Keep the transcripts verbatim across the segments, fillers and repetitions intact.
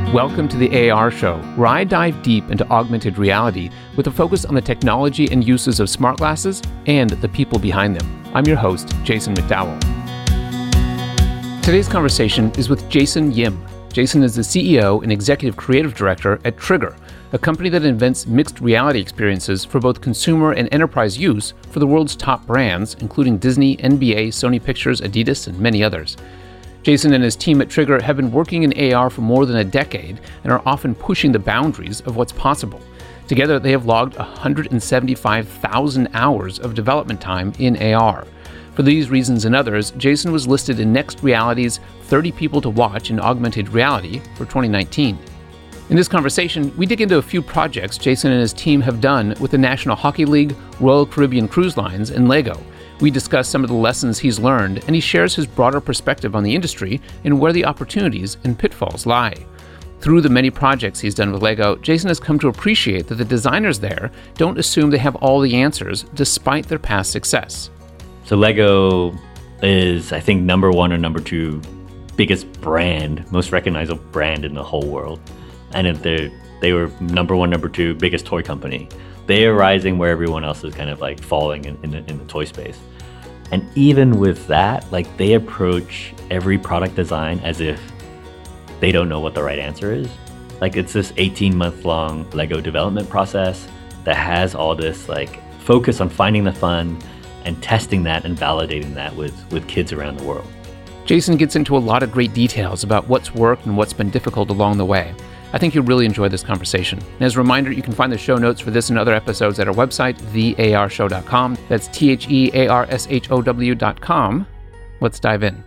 Welcome to the A R Show, where I dive deep into augmented reality with a focus on the technology and uses of smart glasses and the people behind them. I'm your host, Jason McDowell. Today's conversation is with Jason Yim. Jason is the C E O and Executive Creative Director at Trigger, a company that invents mixed reality experiences for both consumer and enterprise use for the world's top brands, including Disney, N B A, Sony Pictures, Adidas, and many others. Jason and his team at Trigger have been working in A R for more than a decade and are often pushing the boundaries of what's possible. Together, they have logged one hundred seventy-five thousand hours of development time in A R. For these reasons and others, Jason was listed in Next Reality's thirty People to Watch in Augmented Reality for twenty nineteen. In this conversation, we dig into a few projects Jason and his team have done with the National Hockey League, Royal Caribbean Cruise Lines, and Lego. We discuss some of the lessons he's learned, and he shares his broader perspective on the industry and where the opportunities and pitfalls lie. Through the many projects he's done with Lego, Jason has come to appreciate that the designers there don't assume they have all the answers despite their past success. So Lego is, I think, number one or number two biggest brand, most recognizable brand in the whole world. And they they were number one, number two biggest toy company. They are rising where everyone else is kind of like falling in, in, the, in the toy space. And even with that, like they approach every product design as if they don't know what the right answer is. Like it's this eighteen month long Lego development process that has all this like focus on finding the fun and testing that and validating that with, with kids around the world. Jason gets into a lot of great details about what's worked and what's been difficult along the way. I think you'll really enjoy this conversation. And as a reminder, you can find the show notes for this and other episodes at our website, the a r show dot com. That's T H E A R S H O W dot com. Let's dive in.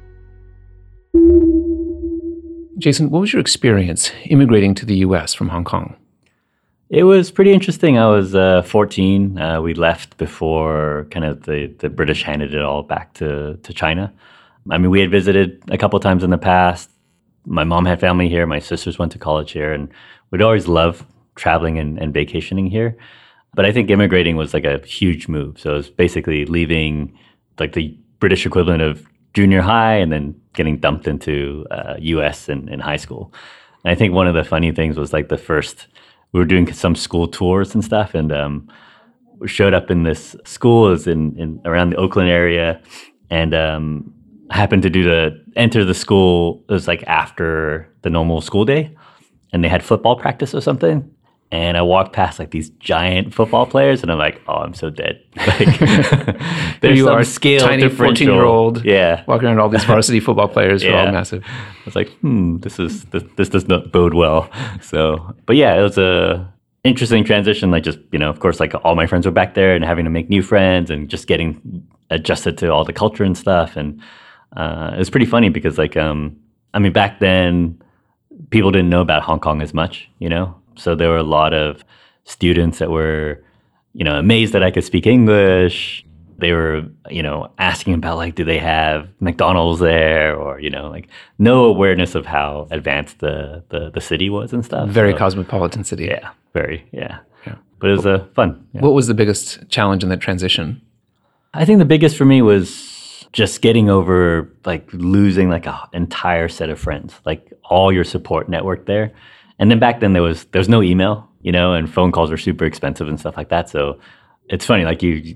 Jason, what was your experience immigrating to the U S from Hong Kong? It was pretty interesting. I was uh, fourteen. Uh, we left before kind of the, the British handed it all back to, to China. I mean, we had visited a couple times in the past. My mom had family here. My sisters went to college here. And we'd always loved traveling and, and vacationing here. But I think immigrating was like a huge move. So it was basically leaving like the British equivalent of junior high and then getting dumped into uh, U S in, in high school. And I think one of the funny things was like the first, we were doing some school tours and stuff. And um, we showed up in this school, it was in, in around the Oakland area. And um, happened to do the enter the school. It was like after the normal school day, and they had football practice or something. And I walked past like these giant football players, and I'm like, "Oh, I'm so dead." Like, there's you some are scale tiny fourteen-year-old, yeah, walking around all these varsity football players who yeah. are all massive. I was like, "Hmm, this is this, this does not bode well." So, but yeah, it was a interesting transition. Like, just you know, of course, like all my friends were back there, and having to make new friends, and just getting adjusted to all the culture and stuff, and Uh, it was pretty funny because, like, um, I mean, back then, people didn't know about Hong Kong as much, you know? So there were a lot of students that were, you know, amazed that I could speak English. They were, you know, asking about, like, do they have McDonald's there? Or, you know, like, no awareness of how advanced the, the, the city was and stuff. Very so, cosmopolitan city. Yeah, very, yeah. yeah. But it was uh, fun. Yeah. What was the biggest challenge in that transition? I think the biggest for me was just getting over like losing like an entire set of friends, like all your support network there. And then back then there was there was no email, you know, and phone calls were super expensive and stuff like that. So it's funny, like you,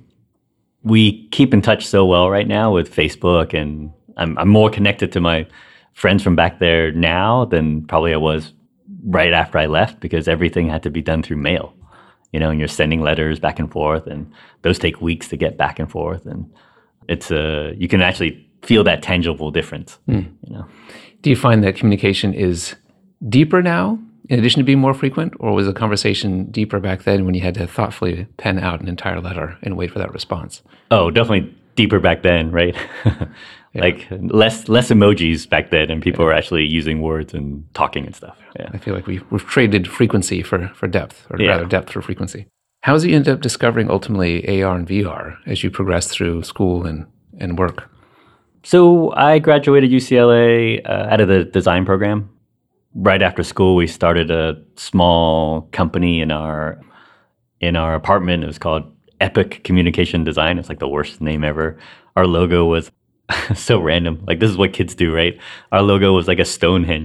we keep in touch so well right now with Facebook, and I'm I'm more connected to my friends from back there now than probably I was right after I left, because everything had to be done through mail, you know, and you're sending letters back and forth, and those take weeks to get back and forth, and it's a, you can actually feel that tangible difference, mm. you know. Do you find that communication is deeper now, in addition to being more frequent, or was the conversation deeper back then when you had to thoughtfully pen out an entire letter and wait for that response? Oh, definitely deeper back then, right? yeah. Like less less emojis back then, and people yeah. were actually using words and talking and stuff. Yeah. I feel like we, we've traded frequency for, for depth, or yeah. rather depth for frequency. How did you end up discovering ultimately A R and V R as you progressed through school and, and work? So I graduated U C L A uh, out of the design program. Right after school, we started a small company in our in our apartment. It was called Epic Communication Design. It's like the worst name ever. Our logo was so random. Like, this is what kids do, right? Our logo was like a Stonehenge.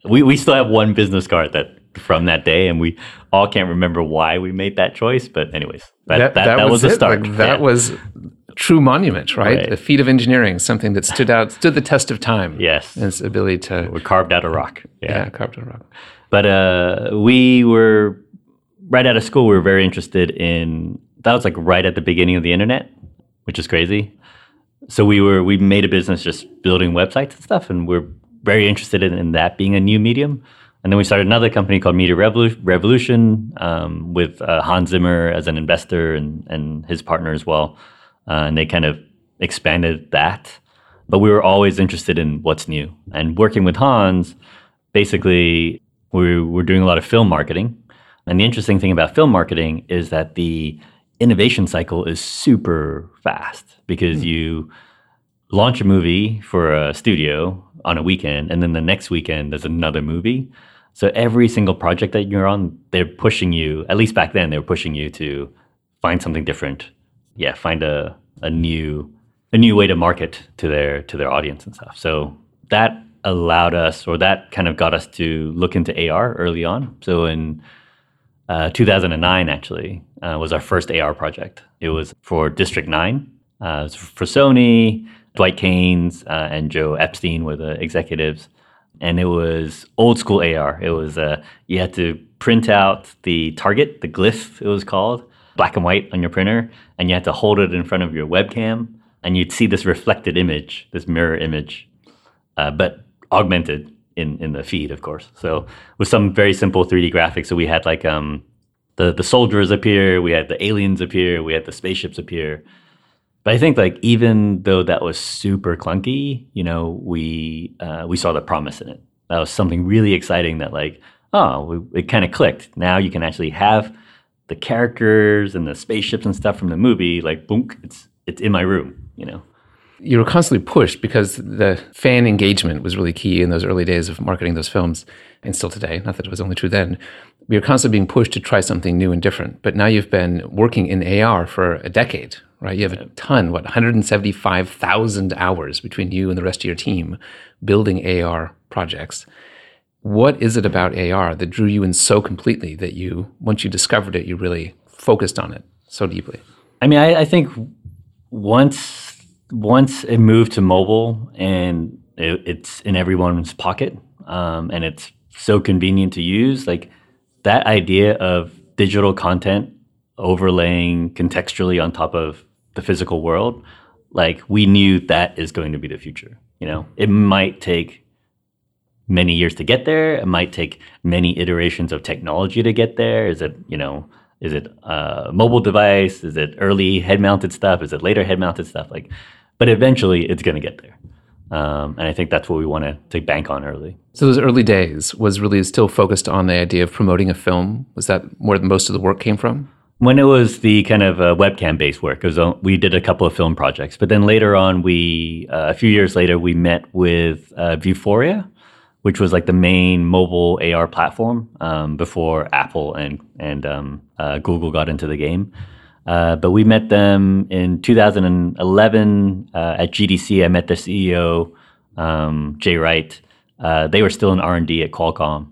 We we still have one business card that from that day, and we all can't remember why we made that choice. But anyways, that that, that, that, that was, was the start. Like, that yeah. was true monument, right? right? A feat of engineering, something that stood out, stood the test of time. Yes, and its ability to we carved out a rock. Yeah, yeah carved out a rock. But uh, we were right out of school. We were very interested in that. Was like right at the beginning of the internet, which is crazy. So we were we made a business just building websites and stuff, and we're very interested in, in that being a new medium. And then we started another company called Media Revolu- Revolution um, with uh, Hans Zimmer as an investor and, and his partner as well. Uh, and they kind of expanded that. But we were always interested in what's new. And working with Hans, basically, we were doing a lot of film marketing. And the interesting thing about film marketing is that the innovation cycle is super fast because mm. you launch a movie for a studio on a weekend, and then the next weekend there's another movie. So every single project that you're on, they're pushing you, at least back then, they were pushing you to find something different. Yeah, find a, a new a new way to market to their to their audience and stuff. So that allowed us, or that kind of got us to look into A R early on. So in uh, two thousand nine, actually, uh, was our first A R project. It was for District nine. Uh, it was for Sony. Dwight Caines uh, and Joe Epstein were the executives. And it was old school A R. It was, uh, you had to print out the target, the glyph it was called, black and white on your printer, and you had to hold it in front of your webcam, and you'd see this reflected image, this mirror image, uh, but augmented in, in the feed, of course. So with some very simple three D graphics. So we had like um, the, the soldiers appear, we had the aliens appear, we had the spaceships appear. But I think like even though that was super clunky, you know, we uh, we saw the promise in it. That was something really exciting that like, oh, we, it kind of clicked. Now you can actually have the characters and the spaceships and stuff from the movie, like, boom, it's it's in my room, you know. You were constantly pushed because the fan engagement was really key in those early days of marketing those films, and still today, not that it was only true then. We were constantly being pushed to try something new and different. But now you've been working in A R for a decade, right? You have a ton, what, one hundred seventy-five thousand hours between you and the rest of your team building A R projects. What is it about A R that drew you in so completely that you, once you discovered it, you really focused on it so deeply? I mean, I, I think once once it moved to mobile and it, it's in everyone's pocket um, and it's so convenient to use, like that idea of digital content overlaying contextually on top of the physical world, like we knew that is going to be the future. You know, it might take many years to get there. It might take many iterations of technology to get there. Is it, you know, is it a mobile device? Is it early head-mounted stuff? Is it later head-mounted stuff? Like, but eventually it's going to get there. Um, and I think that's what we wanted to bank on early. So those early days was really still focused on the idea of promoting a film. Was that where most of the work came from? When it was the kind of uh, webcam-based work, it was, we did a couple of film projects. But then later on, we uh, a few years later, we met with uh, Vuforia, which was like the main mobile A R platform um, before Apple and and um, uh, Google got into the game. Uh, but we met them in two thousand eleven uh, at G D C. I met their C E O, um, Jay Wright. Uh, they were still in R and D at Qualcomm.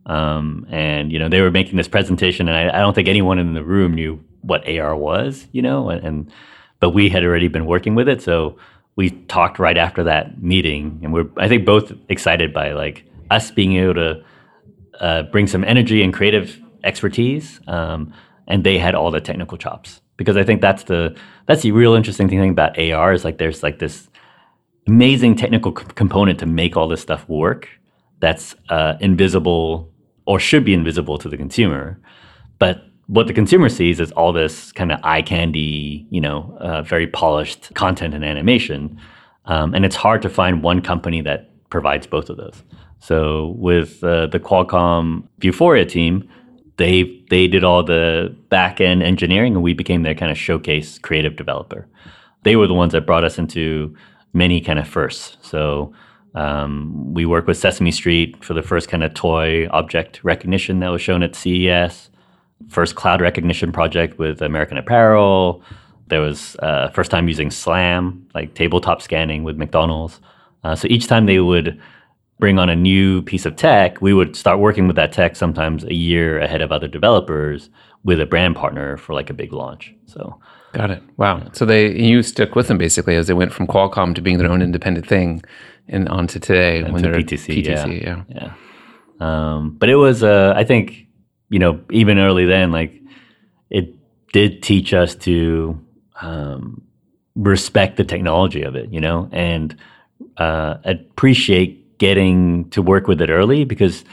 Um, and, you know, they were making this presentation, and I, I don't think anyone in the room knew what A R was, you know, and, and but we had already been working with it. So we talked right after that meeting, and we're, I think, both excited by like us being able to uh, bring some energy and creative expertise. Um, and they had all the technical chops, because I think that's the, that's the real interesting thing about A R is like, there's like this amazing technical c- component to make all this stuff work. That's uh, invisible or should be invisible to the consumer. But what the consumer sees is all this kind of eye candy, you know, uh, very polished content and animation. Um, and it's hard to find one company that provides both of those. So with uh, the Qualcomm Vuforia team, they they did all the back-end engineering, and we became their kind of showcase creative developer. They were the ones that brought us into many kind of firsts. So Um, we worked with Sesame Street for the first kind of toy object recognition that was shown at C E S. First cloud recognition project with American Apparel. There was uh, first time using SLAM, like tabletop scanning with McDonald's. Uh, so each time they would bring on a new piece of tech, we would start working with that tech sometimes a year ahead of other developers with a brand partner for like a big launch. So, got it. Wow. Yeah. So they you stuck with them basically as they went from Qualcomm to being their own independent thing, and on to today and when to they're P T C. P T C, yeah, yeah. yeah. Um, but it was, uh, I think, you know, even early then, like it did teach us to um, respect the technology of it, you know, and uh, appreciate getting to work with it early, because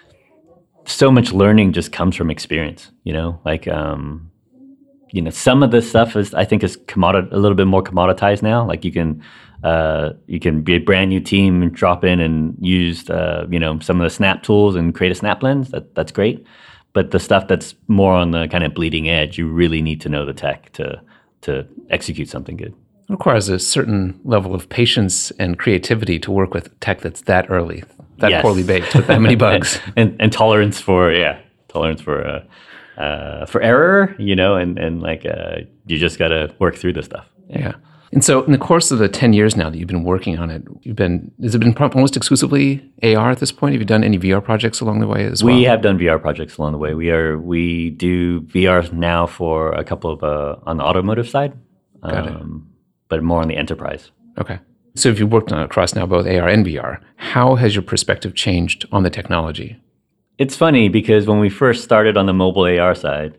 so much learning just comes from experience, you know, like, um, you know, some of this stuff is, I think is commodit- a little bit more commoditized now. Like you can, uh, you can be a brand new team and drop in and use, uh, you know, some of the Snap tools and create a Snap lens. That that's great. But the stuff that's more on the kind of bleeding edge, you really need to know the tech to to execute something good. It requires a certain level of patience and creativity to work with tech that's that early, that yes. poorly baked with that many bugs, and, and, and tolerance for yeah, tolerance for uh, uh, for error, you know, and and like uh, you just got to work through this stuff. Yeah. yeah. And so, in the course of the ten years now that you've been working on it, you've been has it been almost exclusively A R at this point? Have you done any V R projects along the way as well? We have done V R projects along the way. We are we do V R now for a couple of uh, on the automotive side, Got um, it. but more on the enterprise. Okay. So, if you've worked on across now both A R and V R, how has your perspective changed on the technology? It's funny because when we first started on the mobile A R side,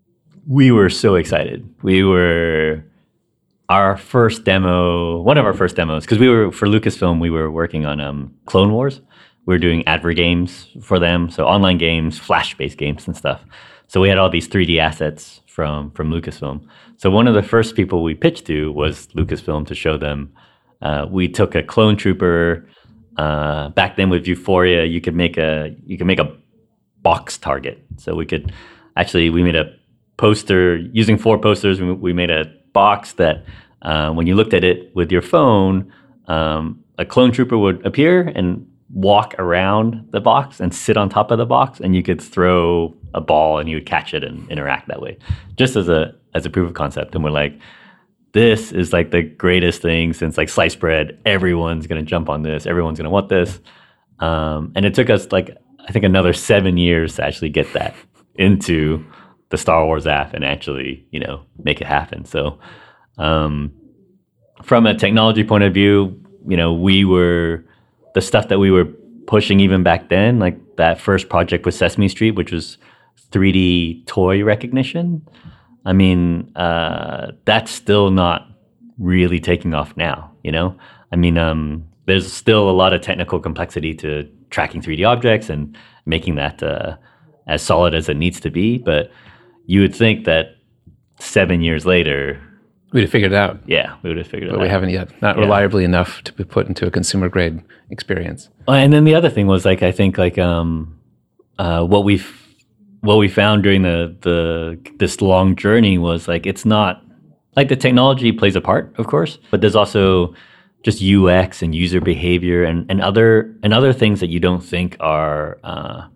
we were so excited. We were. Our first demo, one of our first demos, because we were, for Lucasfilm, we were working on um, Clone Wars. We were doing adver games for them, so online games, Flash-based games and stuff. So we had all these three D assets from, from Lucasfilm. So one of the first people we pitched to was Lucasfilm to show them. Uh, we took a clone trooper. Uh, back then with Vuforia, you could make a you could make a box target. So we could actually we made a poster using four posters. We, we made a box that uh, when you looked at it with your phone, um, a clone trooper would appear and walk around the box and sit on top of the box, and you could throw a ball and you would catch it and interact that way, just as a as a proof of concept. And we're like, this is like the greatest thing since like sliced bread. Everyone's gonna jump on this. Everyone's gonna want this. Um, and it took us like I think another seven years to actually get that into the Star Wars app and actually, you know, make it happen. So um, from a technology point of view, you know, we were, the stuff that we were pushing even back then, like that first project with Sesame Street, which was three D toy recognition. I mean, uh, that's still not really taking off now, you know? I mean, um, there's still a lot of technical complexity to tracking three D objects and making that uh, as solid as it needs to be, but you would think that seven years later, we'd have figured it out. Yeah, we would have figured it but out. But we haven't yet. Not yeah. reliably enough to be put into a consumer grade experience. Well, and then the other thing was like I think like um, uh, what we what we found during the the this long journey was like it's not like the technology plays a part, of course, but there's also just U X and user behavior and, and other and other things that you don't think are uh,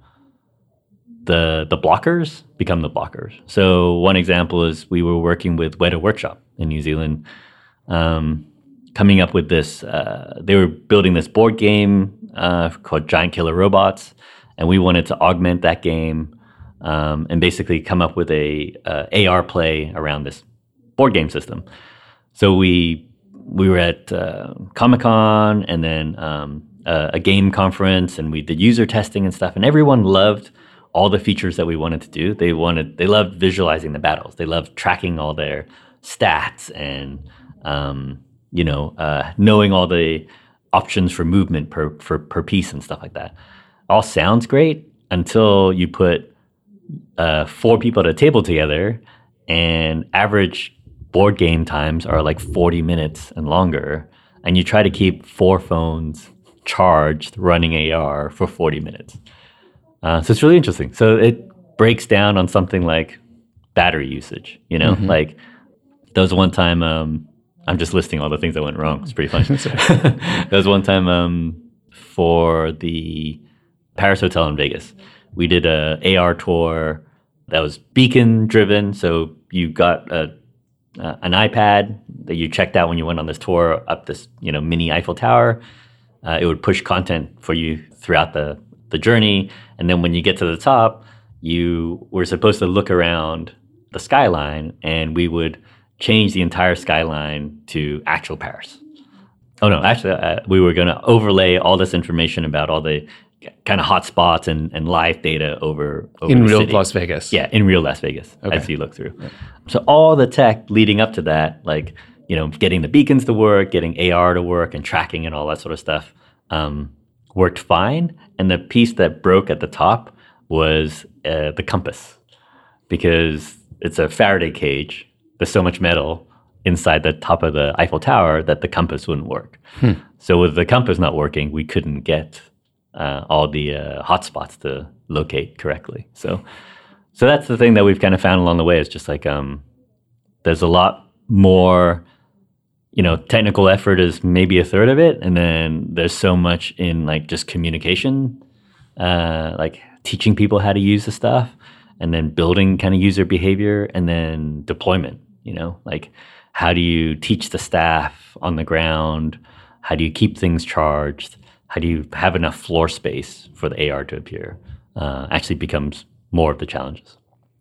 the the blockers become the blockers. So one example is we were working with Weta Workshop in New Zealand, um, coming up with this. Uh, they were building this board game uh, called Giant Killer Robots, and we wanted to augment that game um, and basically come up with a uh, A R play around this board game system. So we we were at uh, Comic-Con and then um, a, a game conference, and we did user testing and stuff, and everyone loved all the features that we wanted to do. They wanted, they loved visualizing the battles. They loved tracking all their stats and, um, you know, uh, knowing all the options for movement per, for, per piece and stuff like that. All sounds great until you put uh, four people at a table together and average board game times are like forty minutes and longer. And you try to keep four phones charged running A R for forty minutes. Uh, so it's really interesting. So it breaks down on something like battery usage, you know, mm-hmm. like there was one time, um, I'm just listing all the things that went wrong. It's pretty funny. There was one time um, for the Paris Hotel in Vegas, we did a A R tour that was beacon driven. So you got a, uh, an iPad that you checked out when you went on this tour up this, you know, mini Eiffel Tower. Uh, it would push content for you throughout the, the journey. And then when you get to the top, you were supposed to look around the skyline, and we would change the entire skyline to actual Paris. Oh, no, actually, uh, we were going to overlay all this information about all the kind of hot spots and, and live data over, over in the real city. Las Vegas. Yeah, in real Las Vegas, Okay. as you look through. Yeah. So all the tech leading up to that, like, you know, getting the beacons to work, getting A R to work, and tracking and all that sort of stuff, um, worked fine. And the piece that broke at the top was uh, the compass, because it's a Faraday cage. There's so much metal inside the top of the Eiffel Tower that the compass wouldn't work. Hmm. So with the compass not working, we couldn't get uh, all the uh, hotspots to locate correctly. So, so that's the thing that we've kind of found along the way, is just like um, there's a lot more, you know, technical effort is maybe a third of it, and then there's so much in like just communication, uh, like teaching people how to use the stuff, and then building kind of user behavior, and then deployment. You know, like how do you teach the staff on the ground? How do you keep things charged? How do you have enough floor space for the A R to appear? Uh, actually becomes more of the challenges.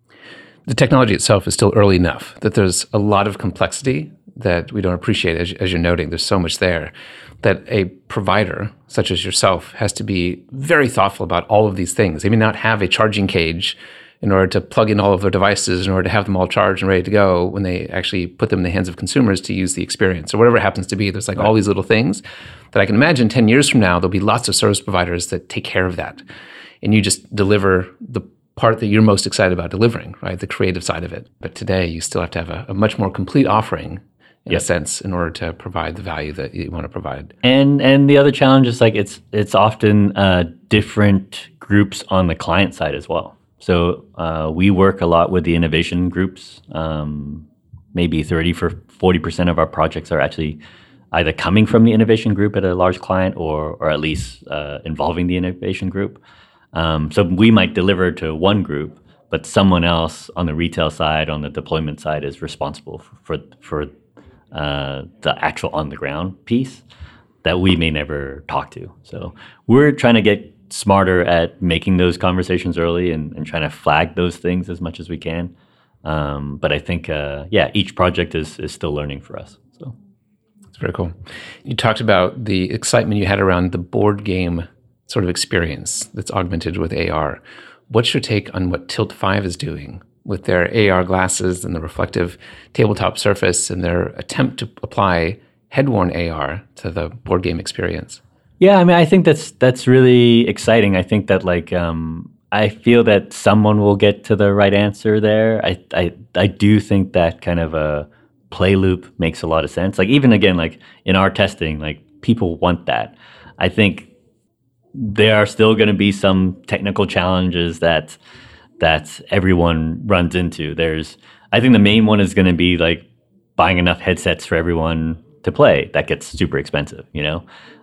The technology itself is still early enough that there's a lot of complexity that we don't appreciate, as, as you're noting. There's so much there that a provider such as yourself has to be very thoughtful about all of these things. They may not have a charging cage in order to plug in all of their devices, in order to have them all charged and ready to go when they actually put them in the hands of consumers to use the experience, or whatever it happens to be. There's like right. all these little things that I can imagine ten years from now, there'll be lots of service providers that take care of that. And you just deliver the part that you're most excited about delivering, right? The creative side of it. But today you still have to have a, a much more complete offering in yep. a sense in order to provide the value that you want to provide. And and the other challenge is like it's it's often uh, different groups on the client side as well. So uh, we work a lot with the innovation groups. Um, maybe thirty for forty percent of our projects are actually either coming from the innovation group at a large client, or or at least uh, involving the innovation group. Um, so we might deliver to one group, but someone else on the retail side, on the deployment side, is responsible for for uh, the actual on the ground piece that we may never talk to. So we're trying to get smarter at making those conversations early and, and trying to flag those things as much as we can. Um, but I think, uh, yeah, each project is is still learning for us. So it's very cool. You talked about the excitement you had around the board game sort of experience that's augmented with A R. What's your take on what Tilt five is doing with their A R glasses and the reflective tabletop surface and their attempt to apply head-worn A R to the board game experience? Yeah, I mean, I think that's that's really exciting. I think that like um, I feel that someone will get to the right answer there. I I I do think that kind of a play loop makes a lot of sense. Like even again, like in our testing, like people want that. I think there are still going to be some technical challenges that that everyone runs into. There's, I think the main one is going to be like buying enough headsets for everyone to play. That gets super expensive, you know.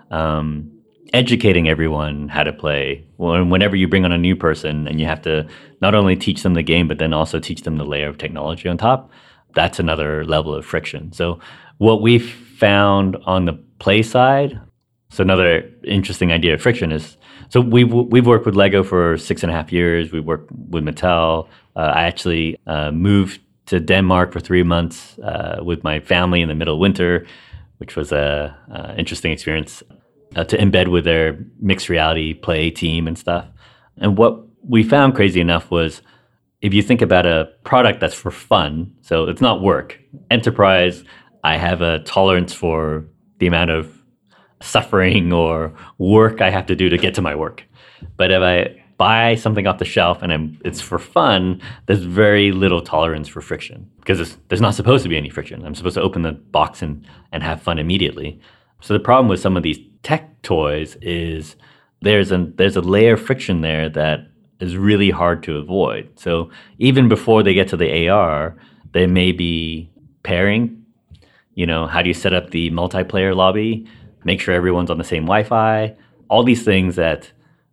Um, educating everyone how to play. Well, whenever you bring on a new person and you have to not only teach them the game, but then also teach them the layer of technology on top, that's another level of friction. So what we've found on the play side, so another interesting idea of friction is, so we've, we've worked with Lego for six and a half years. We worked with Mattel. Uh, I actually uh, moved to Denmark for three months uh, with my family in the middle of winter, which was a, a interesting experience uh, to embed with their mixed reality play team and stuff. And what we found, crazy enough, was if you think about a product that's for fun, so it's not work. Enterprise, I have a tolerance for the amount of suffering or work I have to do to get to my work. But if I buy something off the shelf and I'm, it's for fun, there's very little tolerance for friction because there's not supposed to be any friction. I'm supposed to open the box and, and have fun immediately. So the problem with some of these tech toys is there's a, there's a layer of friction there that is really hard to avoid. So even before they get to the A R, they may be pairing. You know, how do you set up the multiplayer lobby? Make sure everyone's on the same Wi-Fi. All these things that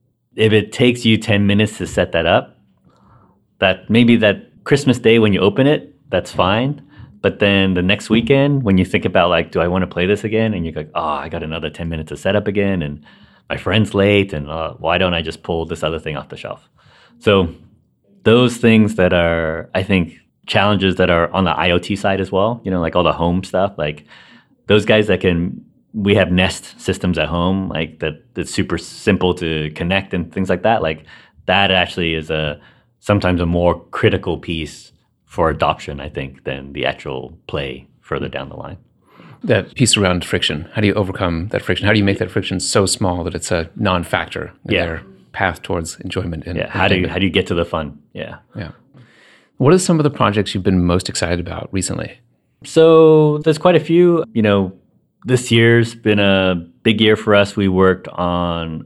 if it takes you ten minutes to set that up, that maybe that Christmas Day when you open it, that's fine. But then the next weekend, when you think about like, do I want to play this again? And you're like, oh, I got another ten minutes of setup again, and my friend's late, and uh, why don't I just pull this other thing off the shelf? So those things that are, I think, challenges that are on the IoT side as well, you know, like all the home stuff, like those guys that can, we have Nest systems at home, like that, that's super simple to connect and things like that. Like that actually is a sometimes a more critical piece for adoption, I think, than the actual play further down the line. That piece around friction, how do you overcome that friction? How do you make that friction so small that it's a non-factor in yeah. their path towards enjoyment? And, yeah. How do you, how do you get to the fun? Yeah. Yeah. What are some of the projects you've been most excited about recently? So there's quite a few. You know, this year's been a big year for us. We worked on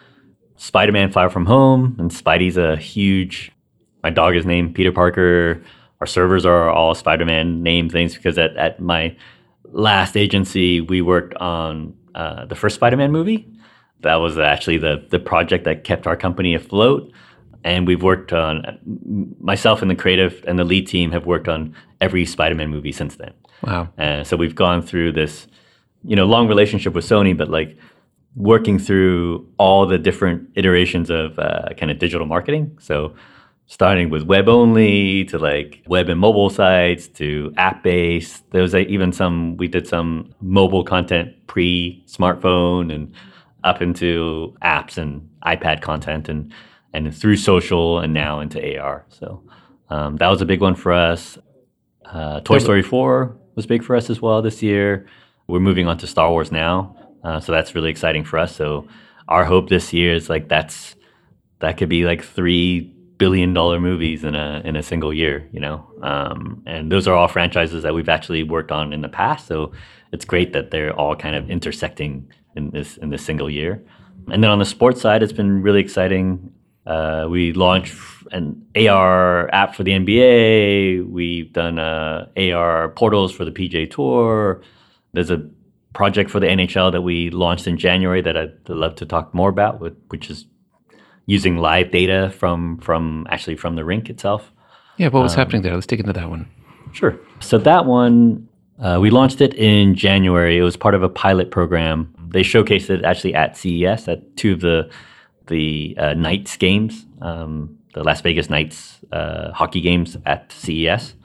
Spider-Man Far From Home, and Spidey's a huge, my dog is named Peter Parker. Our servers are all Spider-Man name things because at, at my last agency, we worked on uh, the first Spider-Man movie. That was actually the the project that kept our company afloat. And we've worked on, myself and the creative and the lead team have worked on every Spider-Man movie since then. Wow. Uh, so we've gone through this, you know, long relationship with Sony, but like working through all the different iterations of uh, kind of digital marketing. So starting with web only to like web and mobile sites to app based. There was a, even some, we did some mobile content pre-smartphone and up into apps and iPad content and and through social and now into A R. So um, that was a big one for us. Uh, Toy Story four was big for us as well this year. We're moving on to Star Wars now. Uh, so that's really exciting for us. So our hope this year is like that's that could be like three billion dollar movies in a in a single year, you know. Um, and those are all franchises that we've actually worked on in the past. So it's great that they're all kind of intersecting in this in this single year. And then on the sports side, it's been really exciting. Uh, we launched an A R app for the N B A. We've done uh, A R portals for the P G A Tour. There's a project for the N H L that we launched in January that I'd love to talk more about, which is using live data from from actually from the rink itself. Yeah, what was um, happening there? Let's dig into that one. Sure. So that one, uh, we launched it in January. It was part of a pilot program. They showcased it actually at C E S, at two of the the uh, Knights games, um, the Las Vegas Knights uh, hockey games at C E S.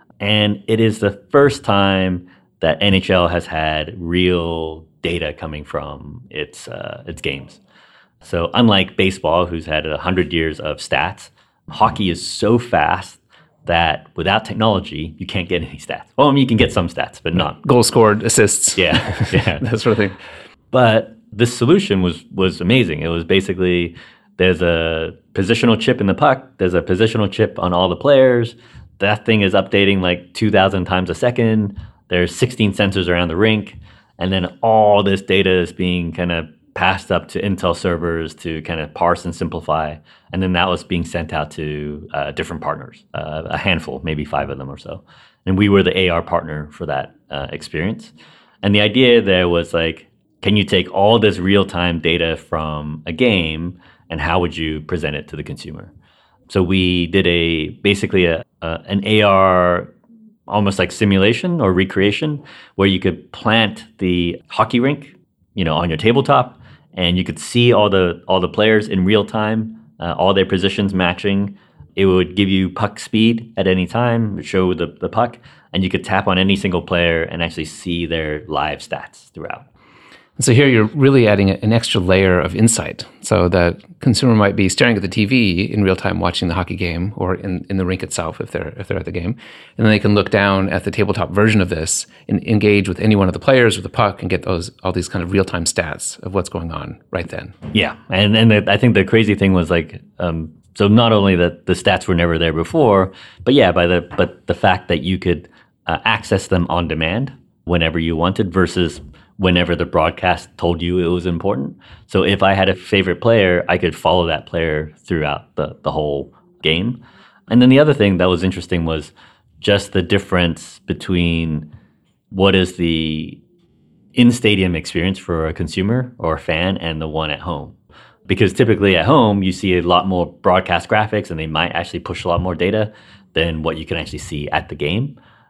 And it is the first time that N H L has had real data coming from its uh, its games. So unlike baseball, who's had one hundred years of stats, hockey is so fast that without technology, you can't get any stats. Well, I mean, you can get some stats, but not. Goal scored, assists. Yeah, yeah. That sort of thing. But this solution was was amazing. It was basically, there's a positional chip in the puck. There's a positional chip on all the players. That thing is updating like two thousand times a second. There's sixteen sensors around the rink. And then all this data is being kind of passed up to Intel servers to kind of parse and simplify. And then that was being sent out to uh, different partners, uh, a handful, maybe five of them or so. And we were the A R partner for that uh, experience. And the idea there was like, can you take all this real-time data from a game and how would you present it to the consumer? So we did a basically a, a an A R almost like simulation or recreation where you could plant the hockey rink, you know, on your tabletop, and you could see all the all the players in real time, uh, all their positions matching. It would give you puck speed at any time, show the, the puck, and you could tap on any single player and actually see their live stats throughout. And so here you're really adding an extra layer of insight. So the consumer might be staring at the T V in real time watching the hockey game or in, in the rink itself if they're if they're at the game. And then they can look down at the tabletop version of this and engage with any one of the players with the puck and get those all these kind of real-time stats of what's going on right then. Yeah. And and the, I think the crazy thing was like um, so not only that the stats were never there before, but yeah, by the but the fact that you could uh, access them on demand whenever you wanted versus whenever the broadcast told you it was important. So if I had a favorite player, I could follow that player throughout the, the whole game. And then the other thing that was interesting was just the difference between what is the in-stadium experience for a consumer or a fan and the one at home. Because typically at home, you see a lot more broadcast graphics and they might actually push a lot more data than what you can actually see at the game.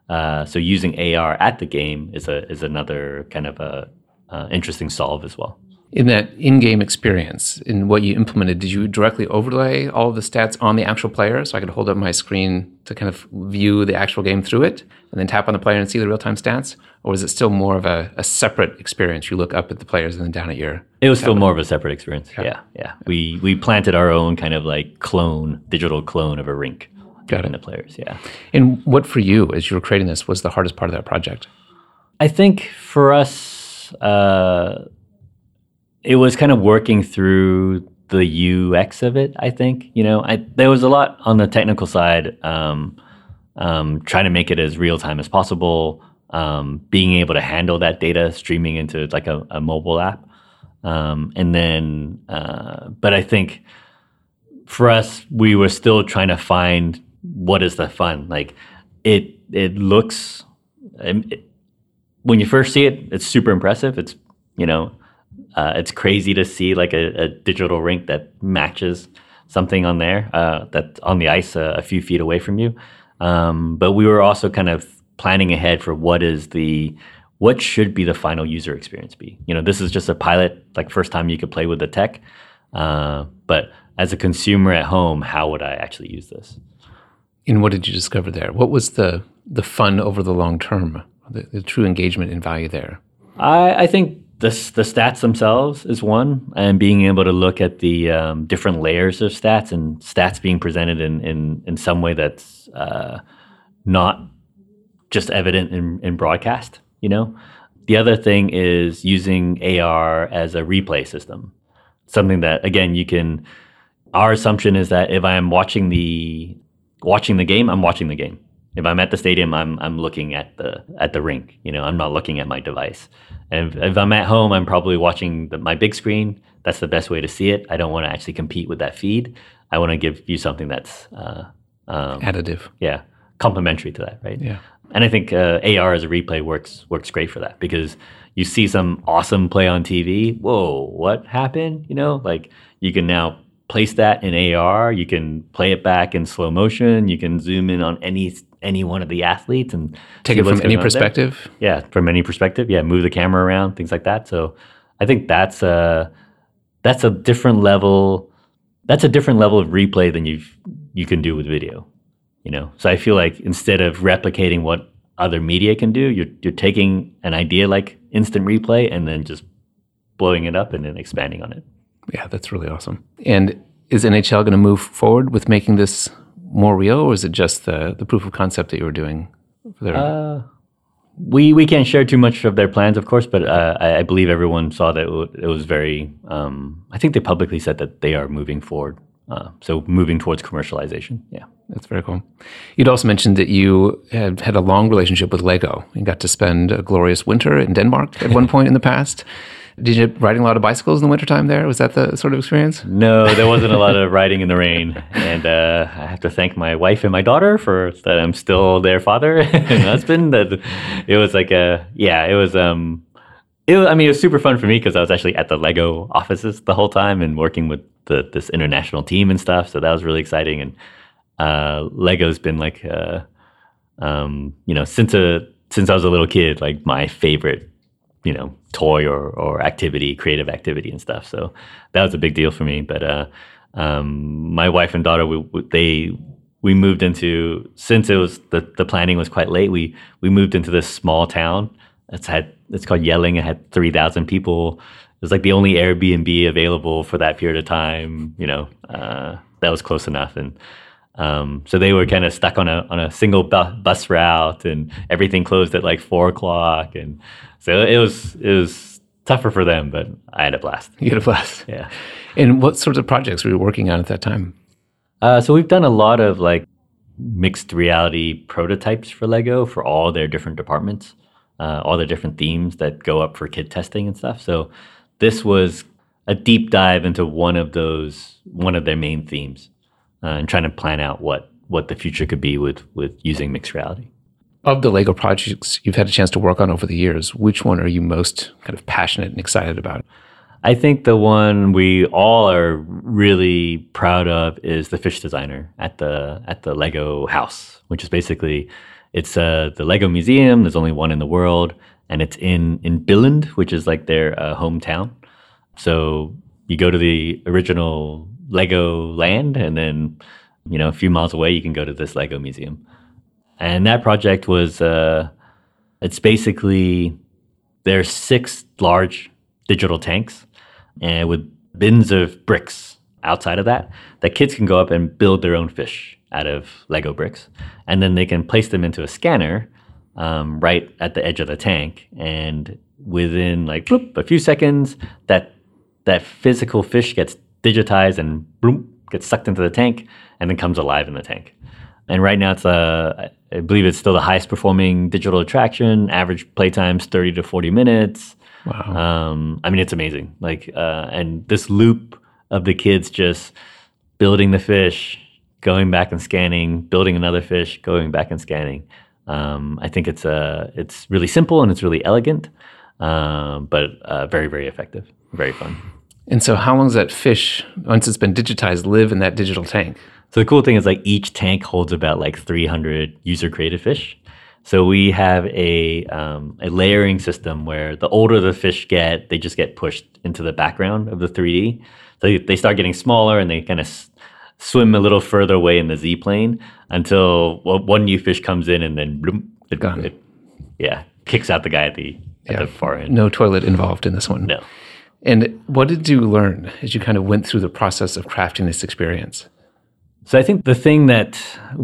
Uh, so using A R at the game is a is another kind of a uh, interesting solve as well. In that in-game experience, in what you implemented, did you directly overlay all of the stats on the actual player so I could hold up my screen to kind of view the actual game through it and then tap on the player and see the real-time stats? Or was it still more of a, a separate experience? You look up at the players and then down at your... It was still more of a separate experience. Yeah. Yeah, yeah. We we planted our own kind of like clone, digital clone of a rink. Got in it. the players, yeah. And what for you, as you were creating this, was the hardest part of that project? I think for us... Uh, it was kind of working through the U X of it, I think. You know, I, there was a lot on the technical side, um, um, trying to make it as real time as possible, um, being able to handle that data streaming into like a, a mobile app. Um, and then, uh, but I think for us, we were still trying to find what is the fun. Like it, it looks, it, when you first see it, it's super impressive. It's, you know, Uh, it's crazy to see like a, a digital rink that matches something on there uh, that's on the ice a, a few feet away from you. Um, but we were also kind of planning ahead for what is the what should be the final user experience be. You know, this is just a pilot, like first time you could play with the tech. Uh, but as a consumer at home, how would I actually use this? And what did you discover there? What was the the fun over the long term, the, the true engagement and value there? I, I think. The, the stats themselves is one, and being able to look at the um, different layers of stats and stats being presented in in, in some way that's uh, not just evident in, in broadcast, you know? The other thing is using A R as a replay system. Something that, again, you can, our assumption is that if I'm watching the watching the game, I'm watching the game. If I'm at the stadium, I'm I'm looking at the at the rink. You know, I'm not looking at my device. And if, if I'm at home, I'm probably watching the, my big screen. That's the best way to see it. I don't want to actually compete with that feed. I want to give you something that's uh, um, additive. Yeah, complementary to that, right? Yeah. And I think uh, A R as a replay works works great for that because you see some awesome play on T V. Whoa, what happened? You know, like you can now place that in A R. You can play it back in slow motion. You can zoom in on any any one of the athletes and take it from any perspective. There. Yeah, from any perspective. Yeah, move the camera around, things like that. So I think that's a that's a different level. That's a different level of replay than you you can do with video. You know, so I feel like instead of replicating what other media can do, you're you're taking an idea like instant replay and then just blowing it up and then expanding on it. Yeah, that's really awesome. And is N H L going to move forward with making this more real, or is it just the the proof of concept that you were doing for their... Uh, we we can't share too much of their plans, of course, but uh, I, I believe everyone saw that it, w- it was very. Um, I think they publicly said that they are moving forward, uh, so moving towards commercialization. Yeah, that's very cool. You'd also mentioned that you had had a long relationship with Lego and got to spend a glorious winter in Denmark at one point in the past. Did you riding a lot of bicycles in the wintertime there? Was that the sort of experience? No, there wasn't a lot of riding in the rain. And uh, I have to thank my wife and my daughter for that I'm still their father and husband. That it was like a, yeah, it was, um, it was, I mean, it was super fun for me because I was actually at the Lego offices the whole time and working with the, this international team and stuff. So that was really exciting. And uh, Lego's been like, uh, um, you know, since a, since I was a little kid, like my favorite, you know, toy or, or activity, creative activity and stuff. So that was a big deal for me. But uh, um, my wife and daughter, we, they we moved into, since it was the, the planning was quite late, we we moved into this small town. It's had it's called Yelling. It had three thousand people. It was like the only Airbnb available for that period of time. You know, uh, that was close enough. And um, so they were kind of stuck on a on a single bu- bus route, and everything closed at like four o'clock. And so it was it was tougher for them, but I had a blast. You had a blast. Yeah. And what sorts of projects were you working on at that time? Uh, so we've done a lot of like mixed reality prototypes for Lego for all their different departments, uh, all the different themes that go up for kid testing and stuff. So this was a deep dive into one of those, one of their main themes, uh, and trying to plan out what what the future could be with with using mixed reality. Of the Lego projects you've had a chance to work on over the years, which one are you most kind of passionate and excited about? I think the one we all are really proud of is the fish designer at the at the Lego house, which is basically It's uh, the Lego Museum. There's only one in the world, and it's in in Billund, which is like their uh, hometown. So you go to the original Lego land, and then you know a few miles away you can go to this Lego Museum. And that project was uh, it's basically there's six large digital tanks, and with bins of bricks outside of that, that kids can go up and build their own fish out of Lego bricks. And then they can place them into a scanner um, right at the edge of the tank. And within like bloop, a few seconds, that that physical fish gets digitized and bloop, gets sucked into the tank and then comes alive in the tank. And right now, it's uh, I believe it's still the highest performing digital attraction. Average playtime's thirty to forty minutes. Wow. Um, I mean, it's amazing. Like, uh, and this loop of the kids just building the fish, going back and scanning, building another fish, going back and scanning. Um, I think it's uh, it's really simple and it's really elegant, um, but uh, very, very effective, very fun. And so how long does that fish, once it's been digitized, live in that digital tank? So the cool thing is like each tank holds about like three hundred user-created fish. So we have a um, a layering system where the older the fish get, they just get pushed into the background of the three D. So they start getting smaller and they kind of s- swim a little further away in the Z-plane until well, one new fish comes in and then bloom, it, Gone. It, yeah, kicks out the guy at the, at Yeah. the far end. No toilet involved in this one. No. And what did you learn as you kind of went through the process of crafting this experience? So I think the thing that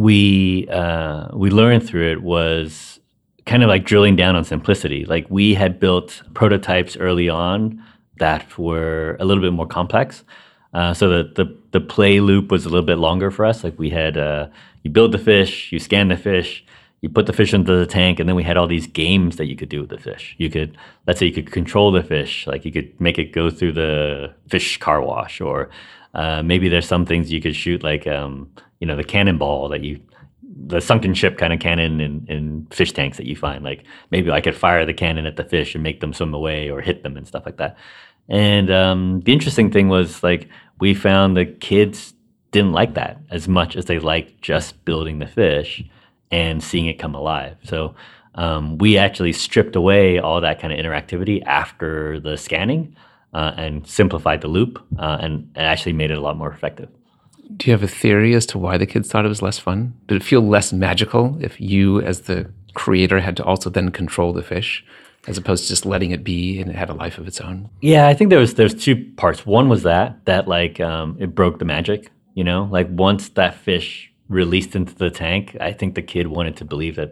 we uh, we learned through it was kind of like drilling down on simplicity. Like we had built prototypes early on that were a little bit more complex. Uh, so the, the the play loop was a little bit longer for us. Like we had uh, you build the fish, you scan the fish, you put the fish into the tank, and then we had all these games that you could do with the fish. You could, let's say you could control the fish, like you could make it go through the fish car wash, or uh, maybe there's some things you could shoot like, um, you know, the cannonball that you, the sunken ship kind of cannon in, in fish tanks that you find. Like maybe I could fire the cannon at the fish and make them swim away or hit them and stuff like that. And um, the interesting thing was like we found the kids didn't like that as much as they liked just building the fish and seeing it come alive. So um, we actually stripped away all that kind of interactivity after the scanning uh, and simplified the loop uh, and, and actually made it a lot more effective. Do you have a theory as to why the kids thought it was less fun? Did it feel less magical if you, as the creator, had to also then control the fish, as opposed to just letting it be and it had a life of its own? Yeah, I think there was there's two parts. One was that that like um, it broke the magic. You know, like once that fish released into the tank, I think the kid wanted to believe that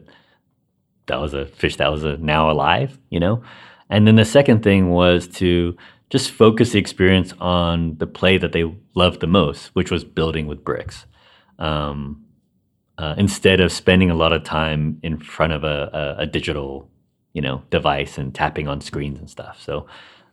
that was a fish that was a, now alive. You know, and then the second thing was to just focus the experience on the play that they loved the most, which was building with bricks. Um, uh, instead of spending a lot of time in front of a, a, a digital, you know, device and tapping on screens and stuff. So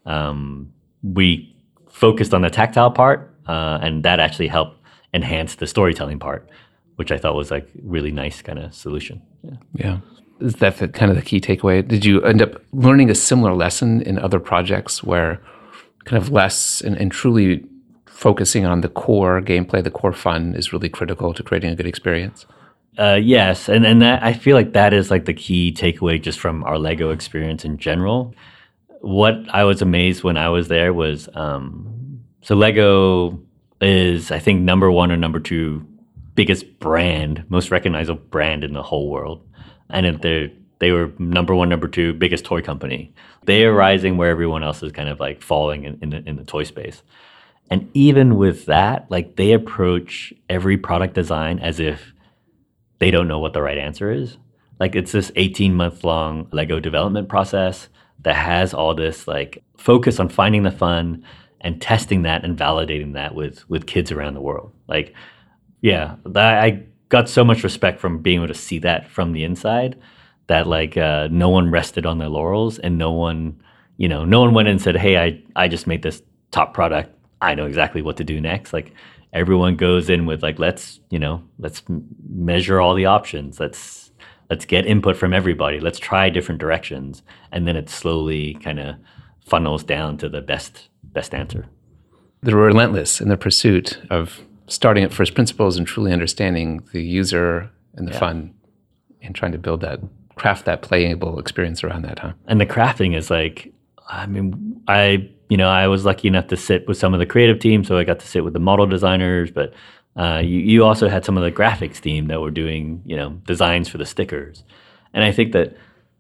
um, we focused on the tactile part, uh, and that actually helped enhance the storytelling part, which I thought was like really nice kind of solution. Yeah. Yeah. Is that the, kind of the key takeaway? Did you end up learning a similar lesson in other projects where kind of less and, and truly focusing on the core gameplay, the core fun is really critical to creating a good experience? Uh, yes, and and that, I feel like that is like the key takeaway just from our Lego experience in general. What I was amazed when I was there was, um, so Lego is, I think, number one or number two biggest brand, most recognizable brand in the whole world. And they they were number one, number two biggest toy company. They are rising where everyone else is kind of like falling in, in, the, in the toy space. And even with that, like they approach every product design as if they don't know what the right answer is. Like it's this eighteen month long Lego development process that has all this like focus on finding the fun and testing that and validating that with with kids around the world. Like, yeah, that, I got so much respect from being able to see that from the inside that like uh, no one rested on their laurels and no one, you know, no one went in and said, hey, I, I just made this top product. I know exactly what to do next. Like everyone goes in with like, let's, you know, let's m- measure all the options. Let's, let's get input from everybody. Let's try different directions. And then it slowly kind of funnels down to the best, best answer. They're relentless in their pursuit of starting at first principles and truly understanding the user and the Yeah. fun in trying to build that, craft that playable experience around that, huh? And the crafting is like, I mean, I, you know, I was lucky enough to sit with some of the creative team, so I got to sit with the model designers, but uh, you, you also had some of the graphics team that were doing, you know, designs for the stickers. And I think that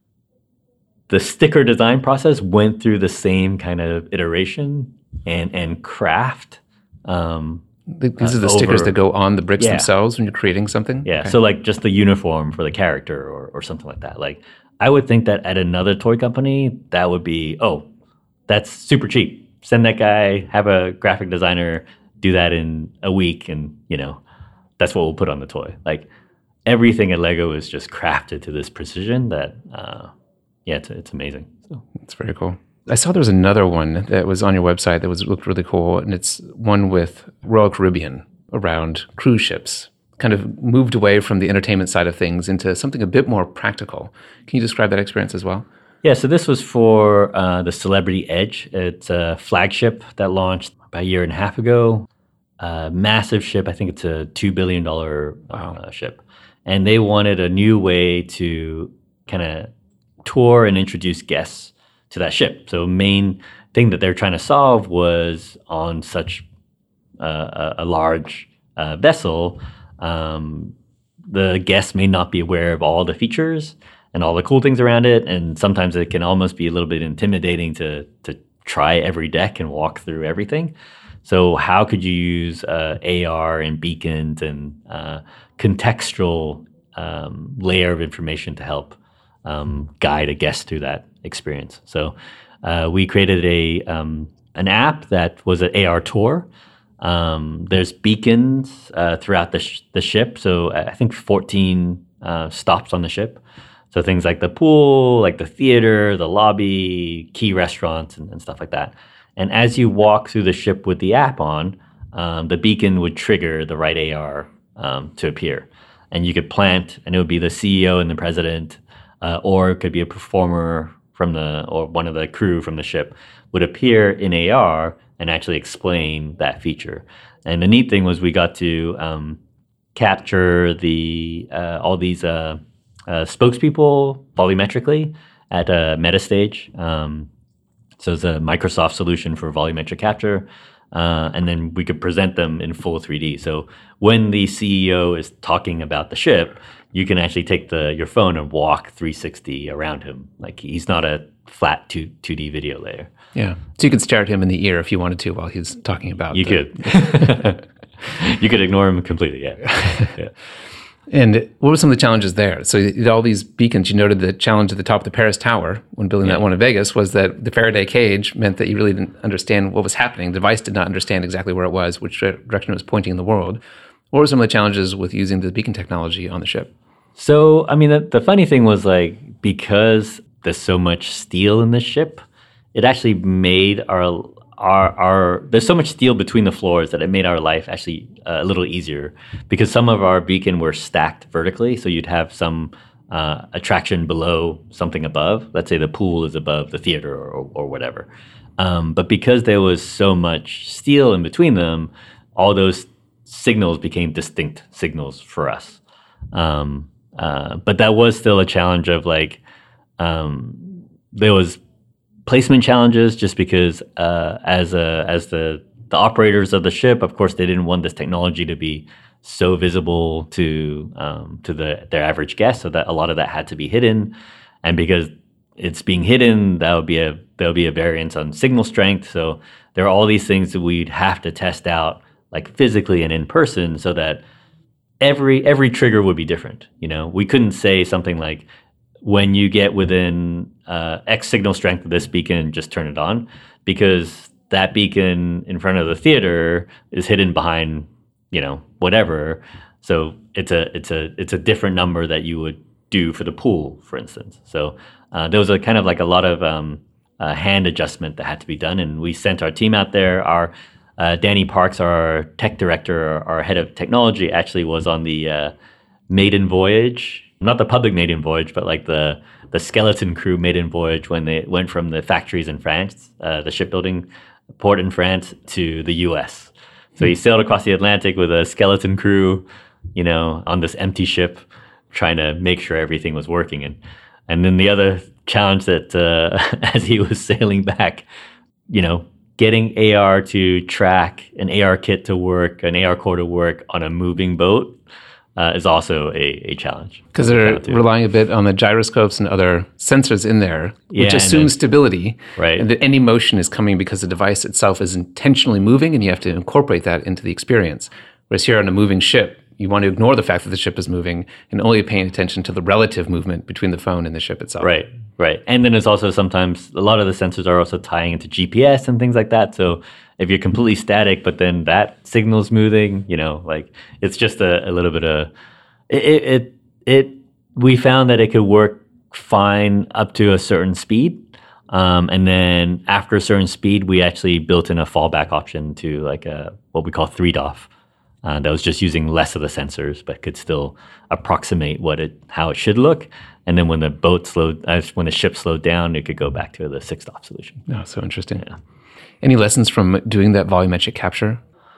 the sticker design process went through the same kind of iteration and, and craft. Um, These uh, are the stickers over, that go on the bricks yeah. themselves when you're creating something? Yeah, Okay. so like just the uniform for the character or, or something like that. Like I would think that at another toy company, that would be, oh, that's super cheap. Send that guy, have a graphic designer do that in a week, and you know, that's what we'll put on the toy. Like everything at Lego is just crafted to this precision that, uh, yeah, it's, it's amazing. So it's very cool. I saw there was another one that was on your website that was looked really cool, and it's one with Royal Caribbean around cruise ships. Kind of moved away from the entertainment side of things into something a bit more practical. Can you describe that experience as well? Yeah, so this was for uh, the Celebrity Edge. It's a flagship that launched about a year and a half ago. Uh, massive ship. I think it's a two billion dollars wow. uh, ship. And they wanted a new way to kind of tour and introduce guests to that ship. So main thing that they're trying to solve was on such uh, a, a large uh, vessel, um, the guests may not be aware of all the features and all the cool things around it. And sometimes it can almost be a little bit intimidating to to try every deck and walk through everything. So how could you use uh, A R and beacons and uh, contextual um, layer of information to help um, guide a guest through that experience? So uh, we created a um, an app that was an A R tour. Um, there's beacons uh, throughout the, sh- the ship. So I think fourteen uh, stops on the ship. So things like the pool, like the theater, the lobby, key restaurants, and, and stuff like that. And as you walk through the ship with the app on, um, the beacon would trigger the right A R um, to appear. And you could plant, and it would be the C E O and the president, uh, or it could be a performer from the, or one of the crew from the ship would appear in A R and actually explain that feature. And the neat thing was we got to um, capture the uh, all these uh, uh, spokespeople volumetrically at a MetaStage. Um, So it's a Microsoft solution for volumetric capture. Uh, and then we could present them in full three D. So when the C E O is talking about the ship, you can actually take the your phone and walk three sixty around him. Like he's not a flat two, 2D video layer. Yeah. So you could stare at him in the ear if you wanted to while he's talking about You the... could. You could ignore him completely, yeah. yeah. And what were some of the challenges there? So you had all these beacons. You noted the challenge at the top of the Paris Tower when building yeah. that one in Vegas was that the Faraday cage meant that you really didn't understand what was happening. The device did not understand exactly where it was, which direction it was pointing in the world. What were some of the challenges with using the beacon technology on the ship? So, I mean, the, the funny thing was like, because there's so much steel in this ship, it actually made our Our, our there's so much steel between the floors that it made our life actually uh, a little easier, because some of our beacon were stacked vertically, so you'd have some uh, attraction below something above. Let's say the pool is above the theater or, or whatever. Um, but because there was so much steel in between them, all those signals became distinct signals for us. Um, uh, but that was still a challenge of like um, there was placement challenges, just because uh, as a as the the operators of the ship, of course, they didn't want this technology to be so visible to um, to the their average guest, so that a lot of that had to be hidden. And because it's being hidden, that would be a there would be a variance on signal strength. So there are all these things that we'd have to test out, like physically and in person, so that every every trigger would be different. You know, we couldn't say something like, when you get within uh, X signal strength of this beacon, just turn it on, because that beacon in front of the theater is hidden behind, you know, whatever. So it's a it's a it's a different number that you would do for the pool, for instance. So uh, there was a kind of like a lot of um, uh, hand adjustment that had to be done, and we sent our team out there. Our uh, Danny Parks, our tech director, our head of technology, actually was on the uh, maiden voyage. Not the public maiden voyage, but like the the skeleton crew maiden voyage when they went from the factories in France, uh, the shipbuilding port in France, to the U S. So he sailed across the Atlantic with a skeleton crew, you know, on this empty ship trying to make sure everything was working. And and then the other challenge that uh, as he was sailing back, you know, getting A R to track an A R kit to work, an A R core to work on a moving boat uh, is also a, a challenge. Because they're relying a bit on the gyroscopes and other sensors in there, which yeah, assumes then, stability. Right. And that any motion is coming because the device itself is intentionally moving, and you have to incorporate that into the experience. Whereas here on a moving ship, you want to ignore the fact that the ship is moving and only paying attention to the relative movement between the phone and the ship itself. Right, right. And then it's also sometimes, a lot of the sensors are also tying into G P S and things like that. So if you're completely static, but then that signal's moving, you know, like it's just a, a little bit of, it, it, it, it, we found that it could work fine up to a certain speed. Um, and then after a certain speed, we actually built in a fallback option to like a, what we call three D O F. Uh, that was just using less of the sensors, but could still approximate what it, how it should look. And then when the boat slowed, uh, when the ship slowed down, it could go back to the six D O F solution. Oh, so interesting. Yeah. Any lessons from doing that volumetric capture?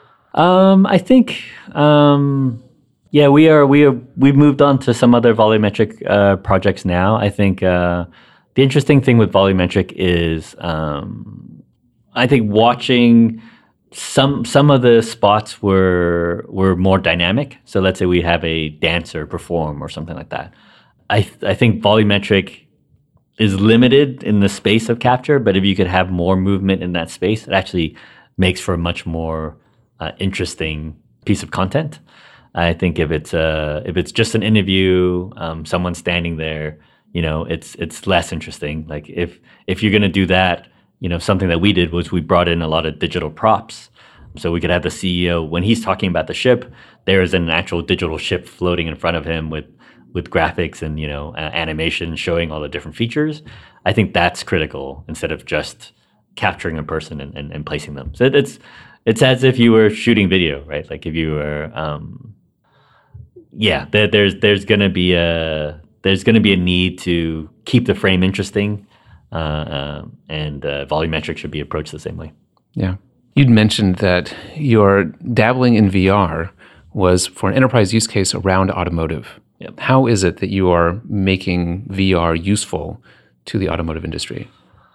Um, I think, um, yeah, we are we are we've moved on to some other volumetric uh, projects now. I think uh, the interesting thing with volumetric is, um, I think watching. Some some of the spots were were more dynamic. So let's say we have a dancer perform or something like that. I th- I think volumetric is limited in the space of capture, but if you could have more movement in that space, it actually makes for a much more uh, interesting piece of content. I think if it's uh, if it's just an interview, um, someone standing there, you know, it's it's less interesting. Like if if you're going to do that. You know, something that we did was we brought in a lot of digital props. So we could have the C E O, when he's talking about the ship, there is an actual digital ship floating in front of him with with graphics and, you know, uh, animation showing all the different features. I think that's critical instead of just capturing a person and, and, and placing them. So it's it's as if you were shooting video, right? Like if you were, um, yeah, there, there's there's gonna be a there's gonna be a need to keep the frame interesting. Uh, uh, and uh, volumetric should be approached the same way. Yeah. You'd mentioned that your dabbling in V R was for an enterprise use case around automotive. Yep. How is it that you are making V R useful to the automotive industry?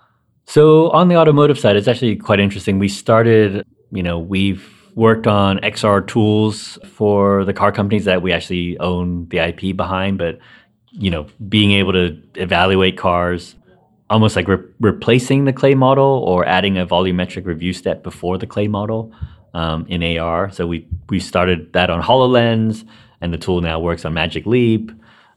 So on the automotive side, it's actually quite interesting. We started, you know, we've worked on X R tools for the car companies that we actually own the I P behind, but, you know, being able to evaluate cars almost like re- replacing the clay model or adding a volumetric review step before the clay model um, in A R. So we we started that on HoloLens, and the tool now works on Magic Leap.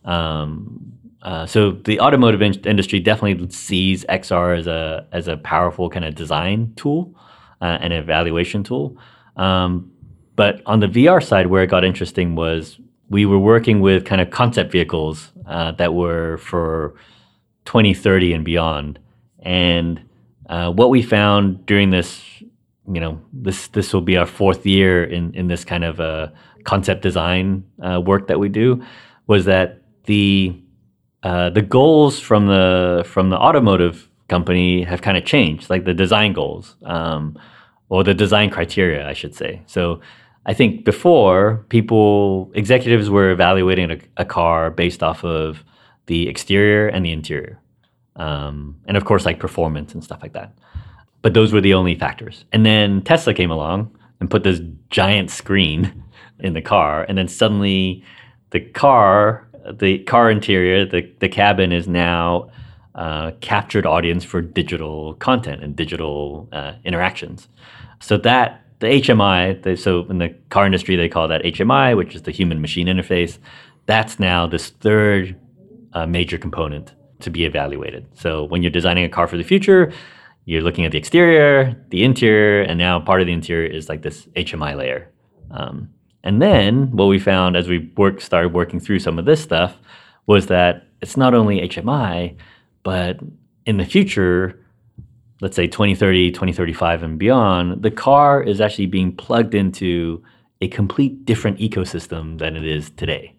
Um, uh, so the automotive in- industry definitely sees X R as a as a powerful kind of design tool uh, and evaluation tool. Um, but on the V R side, where it got interesting was we were working with kind of concept vehicles uh, that were for twenty thirty and beyond. And uh, what we found during this, you know, this this will be our fourth year in, in this kind of uh, concept design uh, work that we do, was that the uh, the goals from the from the automotive company have kind of changed, like the design goals um, or the design criteria, I should say. So I think before, people, executives were evaluating a, a car based off of the exterior and the interior. Um, and of course, like performance and stuff like that. But those were the only factors. And then Tesla came along and put this giant screen in the car. And then suddenly the car, the car interior, the, the cabin is now uh, captured audience for digital content and digital uh, interactions. So that, the H M I, the, so in the car industry, they call that H M I, which is the human machine interface. That's now this third uh, major component to be evaluated. So when you're designing a car for the future, you're looking at the exterior, the interior, and now part of the interior is like this H M I layer. Um, and then what we found as we work, started working through some of this stuff was that it's not only H M I, but in the future, let's say twenty thirty, twenty thirty-five and beyond, the car is actually being plugged into a complete different ecosystem than it is today.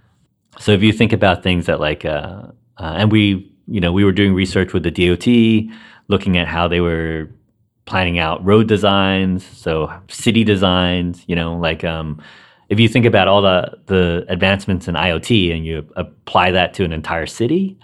So if you think about things that like, uh, uh, and we, you know, we were doing research with the D O T, looking at how they were planning out road designs, so city designs, you know, like um, if you think about all the the advancements in IoT and you apply that to an entire city,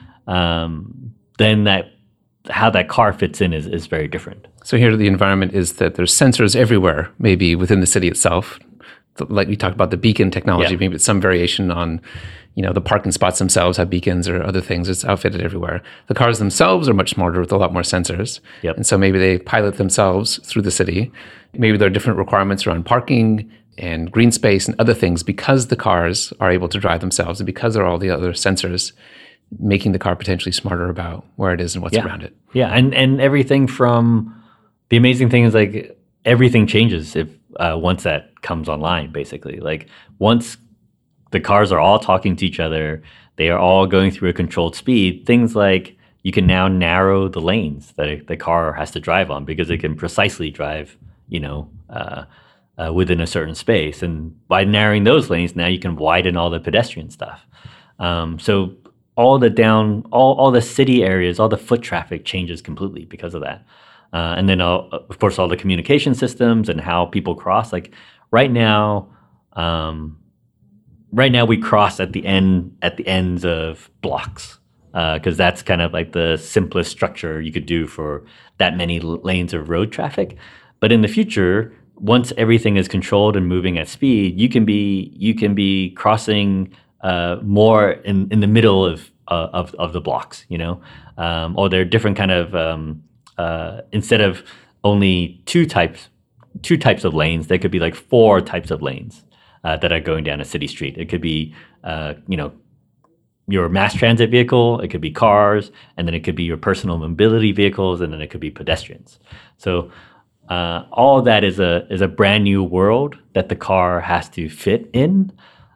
um, then that how that car fits in is, is very different. So here the environment is that there's sensors everywhere, maybe within the city itself. Like we talked about the beacon technology, yeah. maybe it's some variation on, you know, the parking spots themselves have beacons or other things. It's outfitted everywhere. The cars themselves are much smarter with a lot more sensors. Yep. And so maybe they pilot themselves through the city. Maybe there are different requirements around parking and green space and other things because the cars are able to drive themselves and because there are all the other sensors making the car potentially smarter about where it is and what's yeah. around it. Yeah, and, and everything from, the amazing thing is like everything changes if uh, once that comes online, basically. Like once the cars are all talking to each other, they are all going through a controlled speed, things like you can now narrow the lanes that the car has to drive on because it can precisely drive, you know, uh, uh, within a certain space. And by narrowing those lanes, now you can widen all the pedestrian stuff. Um, so all the down, all, all the city areas, all the foot traffic changes completely because of that. Uh, and then, uh, of course, all the communication systems and how people cross. Like right now, um, right now we cross at the end at the ends of blocks because uh, that's kind of like the simplest structure you could do for that many l- lanes of road traffic. But in the future, once everything is controlled and moving at speed, you can be you can be crossing uh, more in, in the middle of, uh, of of the blocks, you know, um, or there are different kind of um, uh, instead of only two types two types of lanes, there could be like four types of lanes uh, that are going down a city street. It could be uh, you know your mass transit vehicle, it could be cars, and then it could be your personal mobility vehicles, and then it could be pedestrians. So uh, all of that is a is a brand new world that the car has to fit in.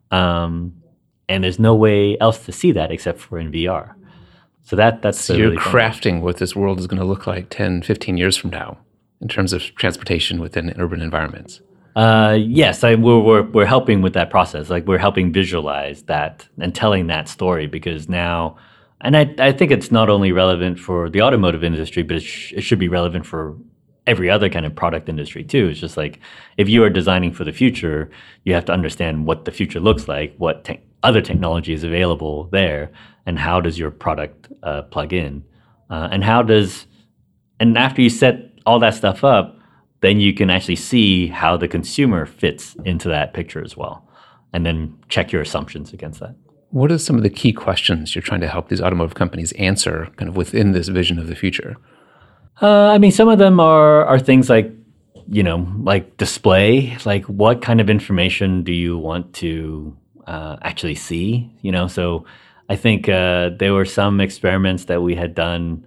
Um, And there's no way else to see that except for in V R. So that that's so you're really crafting fun. What this world is going to look like ten, fifteen years from now in terms of transportation within urban environments. Uh, yes, I, we're, we're we're helping with that process. Like we're helping visualize that and telling that story because now, and I I think it's not only relevant for the automotive industry, but it, sh- it should be relevant for every other kind of product industry too. It's just like if you are designing for the future, you have to understand what the future looks like, what te- other technology is available there, and how does your product uh, plug in, uh, and how does, and after you set all that stuff up, then you can actually see how the consumer fits into that picture as well, and then check your assumptions against that. What are some of the key questions you're trying to help these automotive companies answer kind of within this vision of the future? Uh, I mean, some of them are are things like, you know, like display, like what kind of information do you want to uh, actually see, you know? So I think uh, there were some experiments that we had done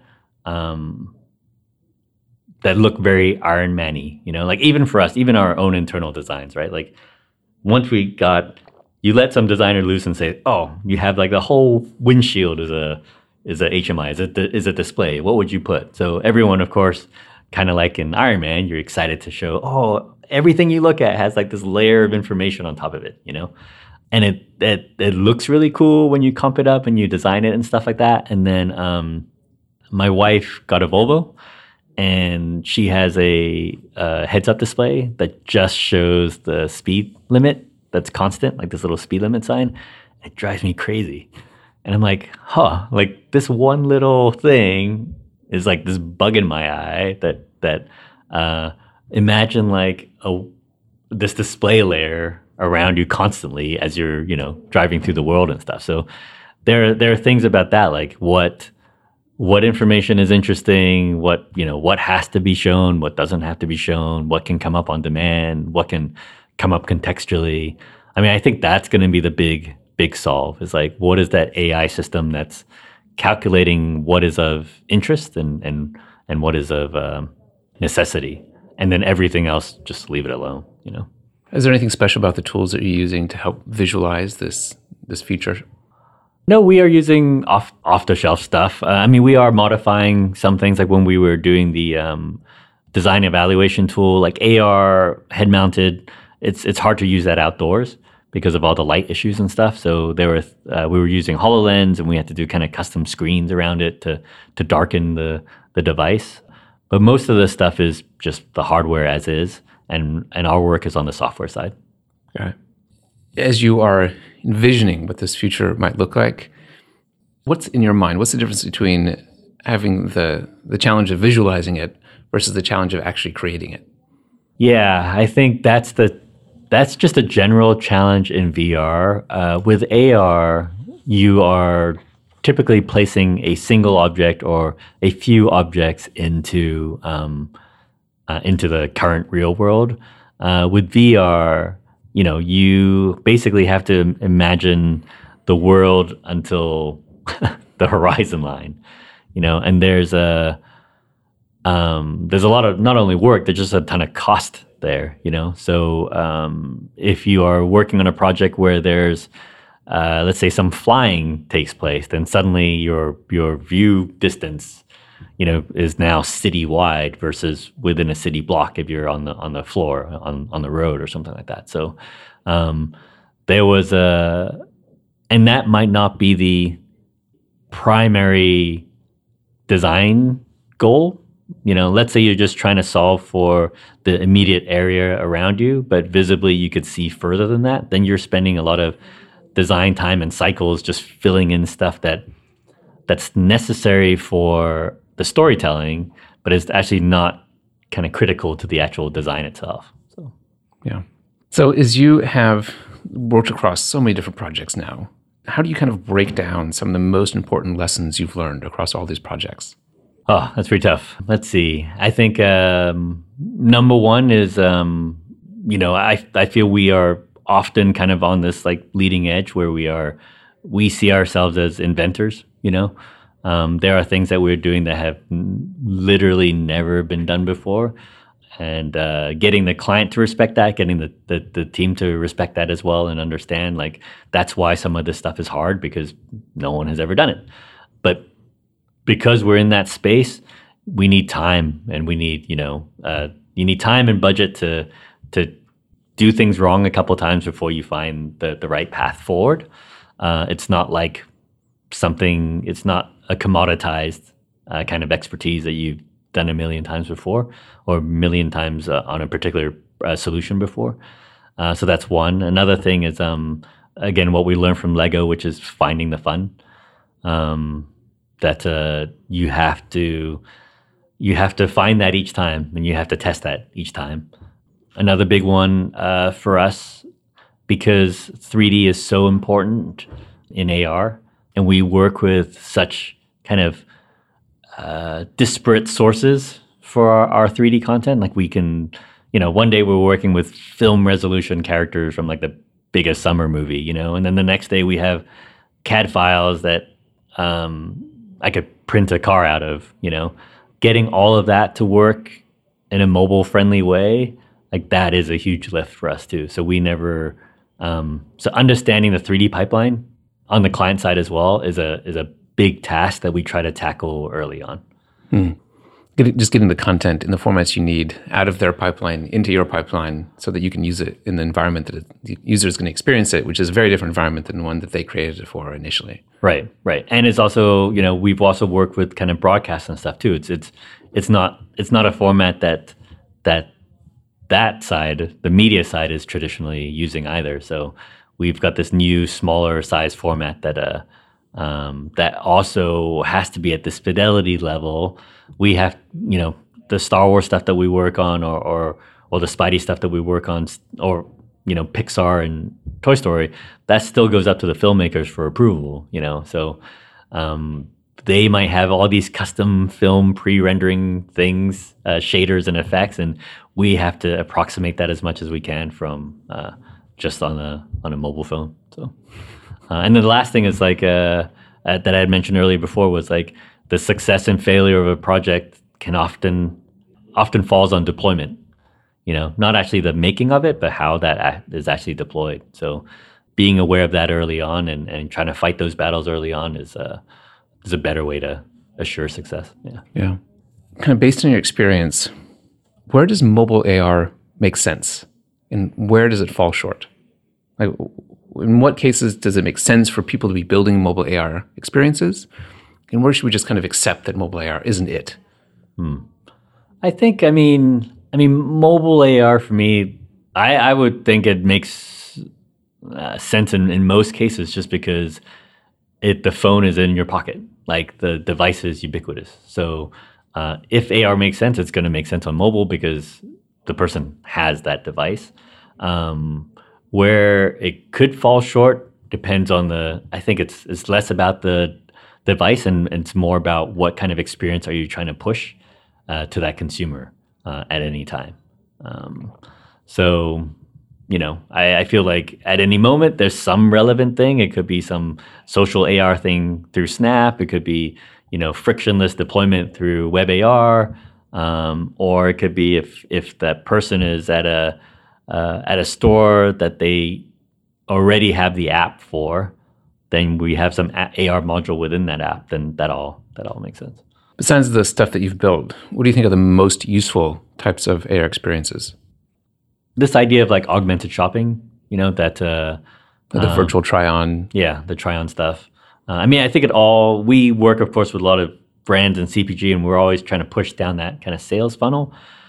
um, that look very Iron Man-y, you know, like even for us, even our own internal designs, right? Like once we got, you let some designer loose and say, oh, you have like the whole windshield is a is a H M I, is a, is a display. What would you put? So everyone, of course, kind of like in Iron Man, you're excited to show, oh, everything you look at has like this layer of information on top of it, you know? And it it, it looks really cool when you comp it up and you design it and stuff like that. And then um, my wife got a Volvo, and she has a, a heads-up display that just shows the speed limit that's constant, like this little speed limit sign. It drives me crazy. And I'm like, huh, like this one little thing is like this bug in my eye that, that uh, imagine like a, this display layer around you constantly as you're, you know, driving through the world and stuff. So there, there are things about that, like what, what information is interesting, what, you know, what has to be shown, what doesn't have to be shown, what can come up on demand, what can come up contextually. I mean, I think that's going to be the big big solve is like, what is that A I system that's calculating what is of interest and and and what is of um, necessity, and then everything else, just leave it alone, you know? Is there anything special about the tools that you're using to help visualize this this feature? No, we are using off off the shelf stuff. Uh, I mean, we are modifying some things, like when we were doing the um, design evaluation tool, like A R head mounted. It's it's hard to use that outdoors because of all the light issues and stuff. So there were uh, we were using HoloLens, and we had to do kind of custom screens around it to to darken the the device. But most of the stuff is just the hardware as is, and and our work is on the software side. Okay. as you are envisioning what this future might look like, what's in your mind? What's the difference between having the the challenge of visualizing it versus the challenge of actually creating it? Yeah, I think that's the that's just a general challenge in V R. Uh, with A R, you are typically placing a single object or a few objects into um, uh, into the current real world. Uh, with V R, you know, you basically have to imagine the world until the horizon line, you know, and there's a um, there's a lot of not only work, there's just a ton of cost there, you know. So um, if you are working on a project where there's uh, let's say some flying takes place, then suddenly your your view distance, you know, is now citywide versus within a city block if you're on the on the floor on on the road or something like that. So um, there was a, and that might not be the primary design goal. You know, let's say you're just trying to solve for the immediate area around you, but visibly you could see further than that. Then you're spending a lot of design time and cycles just filling in stuff that that's necessary for the storytelling, but it's actually not kind of critical to the actual design itself. So, yeah. So as you have worked across so many different projects now, how do you kind of break down some of the most important lessons you've learned across all these projects? Oh, that's pretty tough. Let's see. I think um, number one is, um, you know, I I feel we are often kind of on this like leading edge where we are, we see ourselves as inventors, you know. Um, there are things that we're doing that have n- literally never been done before. And uh, getting the client to respect that, getting the, the, the team to respect that as well and understand, like, that's why some of this stuff is hard because no one has ever done it. But because we're in that space, we need time and we need, you know, uh, you need time and budget to to do things wrong a couple times before you find the, the right path forward. Uh, it's not like something, it's not a commoditized uh, kind of expertise that you've done a million times before or a million times uh, on a particular uh, solution before. Uh, so that's one. Another thing is, um, again, what we learned from Lego, which is finding the fun. Um, that uh, you have to you have to find that each time, and you have to test that each time. Another big one uh, for us, because three D is so important in A R, and we work with such kind of uh, disparate sources for our, our three D content. Like we can, you know, one day we're working with film resolution characters from like the biggest summer movie, you know, and then the next day we have C A D files that um, I could print a car out of, you know. Getting all of that to work in a mobile-friendly way, like that is a huge lift for us too. So we never, um, so understanding the three D pipeline on the client side as well is a is a big task that we try to tackle early on. Hmm. Get, just getting the content in the formats you need out of their pipeline into your pipeline so that you can use it in the environment that it, the user is going to experience it, which is a very different environment than the one that they created it for initially. Right, right. And it's also, you know, we've also worked with kind of broadcast and stuff too. It's it's it's not it's not a format that that that side, the media side, is traditionally using either. So we've got this new smaller size format that uh um, that also has to be at this fidelity level. We have, you know, the Star Wars stuff that we work on, or or or the Spidey stuff that we work on, or you know, Pixar and Toy Story, that still goes up to the filmmakers for approval, you know. So um, they might have all these custom film pre-rendering things, uh, shaders and effects, and we have to approximate that as much as we can from uh, just on a on a mobile phone. So, uh, and then the last thing is like uh, uh, that I had mentioned earlier before was like the success and failure of a project can often often falls on deployment. You know, not actually the making of it, but how that is actually deployed. So being aware of that early on and, and trying to fight those battles early on is a, is a better way to assure success. Yeah. Yeah. Kind of based on your experience, where does mobile A R make sense? And where does it fall short? Like, in what cases does it make sense for people to be building mobile A R experiences? And where should we just kind of accept that mobile A R isn't it? Hmm. I think, I mean... I mean, mobile A R for me, I, I would think it makes uh, sense in, in most cases, just because it the phone is in your pocket, like the device is ubiquitous. So uh, if A R makes sense, it's going to make sense on mobile because the person has that device. Um, where it could fall short depends on the. I think it's it's less about the device and, and it's more about what kind of experience are you trying to push uh, to that consumer uh, at any time. Um, so. You know, I, I feel like at any moment there's some relevant thing. It could be some social A R thing through Snap. It could be, you know, frictionless deployment through Web A R, um, or it could be if if that person is at a uh, at a store that they already have the app for, then we have some A R module within that app. Then that all that all makes sense. Besides the stuff that you've built, what do you think are the most useful types of A R experiences? This idea of like augmented shopping, you know, that uh, the um, virtual try-on. Yeah, the try-on stuff. Uh, I mean, I think it all, we work, of course, with a lot of brands and C P G, and we're always trying to push down that kind of sales funnel.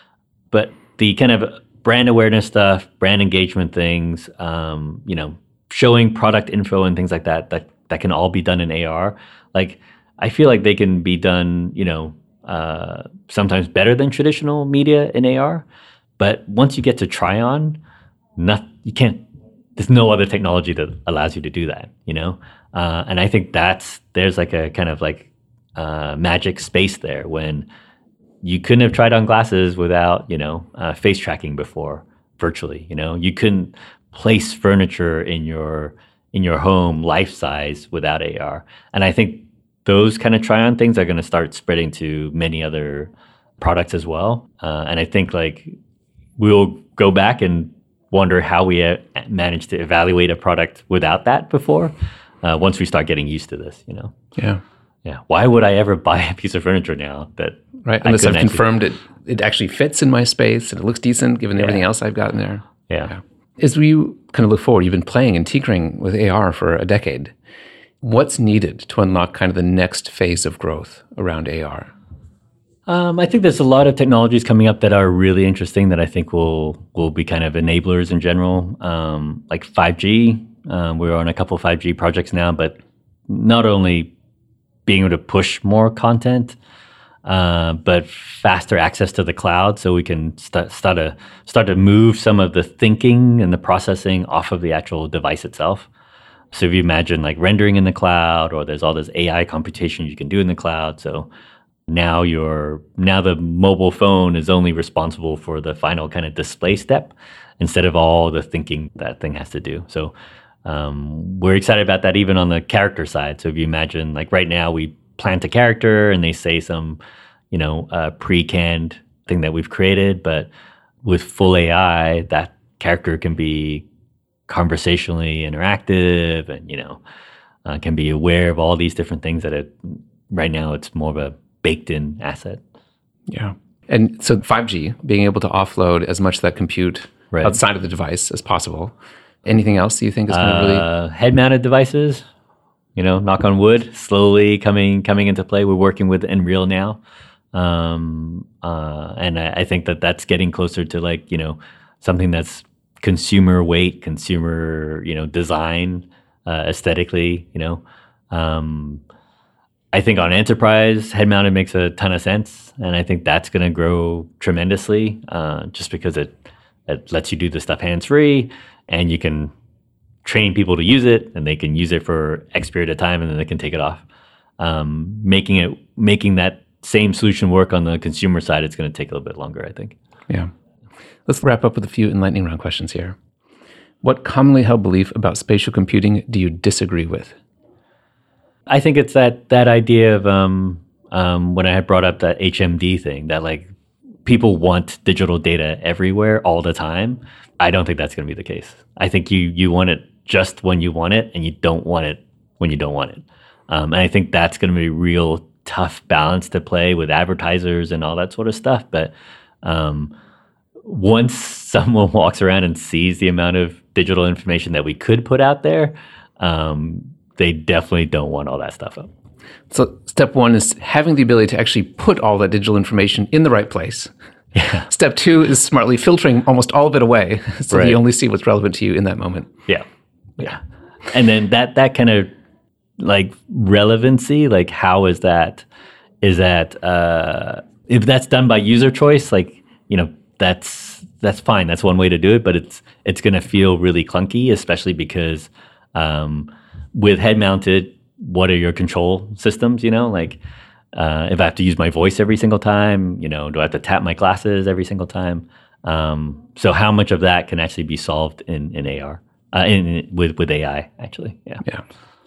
But the kind of brand awareness stuff, brand engagement things, um, you know, showing product info and things like that, that, that can all be done in A R. Like, I feel like they can be done, you know, uh, sometimes better than traditional media in A R. But once you get to try on, not, you can't, there's no other technology that allows you to do that, you know? Uh, and I think that's, there's like a kind of like uh, magic space there when you couldn't have tried on glasses without, you know, uh, face tracking before virtually, you know? You couldn't place furniture in your, in your home life size without A R. And I think those kind of try on things are going to start spreading to many other products as well. Uh, and I think like, we'll go back and wonder how we uh, managed to evaluate a product without that before, uh, once we start getting used to this, you know? Yeah. Yeah. Why would I ever buy a piece of furniture now that Right, unless I've confirmed it, it actually fits in my space and it looks decent given yeah. everything else I've got in there. Yeah. yeah. As we kind of look forward, you've been playing and tinkering with A R for a decade. What's needed to unlock kind of the next phase of growth around A R? Um, I think there's a lot of technologies coming up that are really interesting that I think will will be kind of enablers in general, um, like five G. Um, we're on a couple of five G projects now, but not only being able to push more content, uh, but faster access to the cloud, so we can st- start to start to move some of the thinking and the processing off of the actual device itself. So if you imagine like rendering in the cloud, or there's all this A I computation you can do in the cloud, so Now your now the mobile phone is only responsible for the final kind of display step instead of all the thinking that thing has to do. So um, we're excited about that even on the character side. So if you imagine, like right now, we plant a character and they say some, you know, uh, pre-canned thing that we've created, but with full A I, that character can be conversationally interactive and, you know, uh, can be aware of all these different things that it, right now it's more of a baked-in asset. Yeah. And so five G, being able to offload as much of that compute right. outside of the device as possible. Anything else you think is going to uh, really... Head-mounted devices, you know, knock on wood, slowly coming coming into play. We're working with Nreal now. Um, uh, and I, I think that that's getting closer to like, you know, something that's consumer weight, consumer, you know, design, uh, aesthetically, you know. Um I think on enterprise, head-mounted makes a ton of sense, and I think that's going to grow tremendously, uh, just because it it lets you do the stuff hands-free, and you can train people to use it, and they can use it for X period of time, and then they can take it off. Um, making it making that same solution work on the consumer side, it's going to take a little bit longer, I think. Yeah. Let's wrap up with a few lightning round questions here. What commonly held belief about spatial computing do you disagree with? I think it's that that idea of um, um, when I had brought up that H M D thing, that like people want digital data everywhere all the time. I don't think that's going to be the case. I think you you want it just when you want it, and you don't want it when you don't want it. Um, and I think that's going to be a real tough balance to play with advertisers and all that sort of stuff. But um, once someone walks around and sees the amount of digital information that we could put out there, um, they definitely don't want all that stuff up. So step one is having the ability to actually put all that digital information in the right place. Yeah. Step two is smartly filtering almost all of it away so right. that you only see what's relevant to you in that moment. Yeah. Yeah. And then that that kind of like relevancy, like how is that, is that, uh, if that's done by user choice, like, you know, that's, that's fine. That's one way to do it, but it's, it's going to feel really clunky, especially because, um, with head mounted, what are your control systems, you know, like, uh, if I have to use my voice every single time, you know, do I have to tap my glasses every single time? Um, so how much of that can actually be solved in, in A R, uh, in, in with, with A I actually? Yeah. Yeah.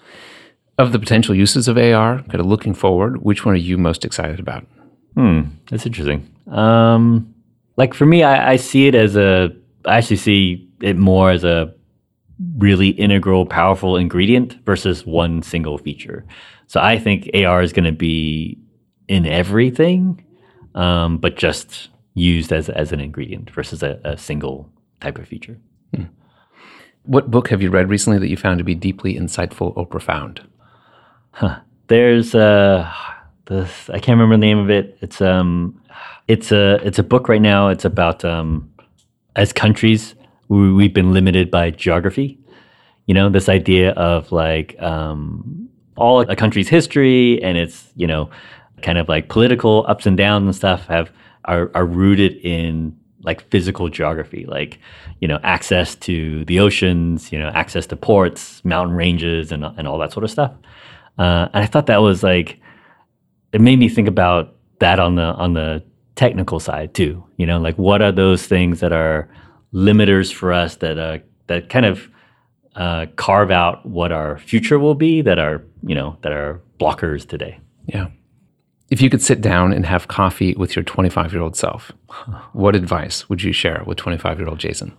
Of the potential uses of A R, kind of looking forward, which one are you most excited about? Hmm, that's interesting. Um, like for me, I, I see it as a, I actually see it more as a really integral, powerful ingredient versus one single feature. So I think A R is going to be in everything, um, but just used as as an ingredient versus a, a single type of feature. Hmm. What book have you read recently that you found to be deeply insightful or profound? Huh. There's uh this I can't remember the name of it. It's um it's a it's a book right now. It's about um as countries we, we've been limited by geography. You know, this idea of like um all a country's history and its, you know, kind of like political ups and downs and stuff have are are rooted in like physical geography, like, you know, access to the oceans, you know, access to ports, mountain ranges, and and all that sort of stuff. Uh, and I thought that was like, it made me think about that on the on the technical side too. You know, like what are those things that are limiters for us that uh, that kind of uh, carve out what our future will be, that are, you know, that are blockers today. Yeah. If you could sit down and have coffee with your twenty-five-year-old self, what advice would you share with twenty-five-year-old Jason?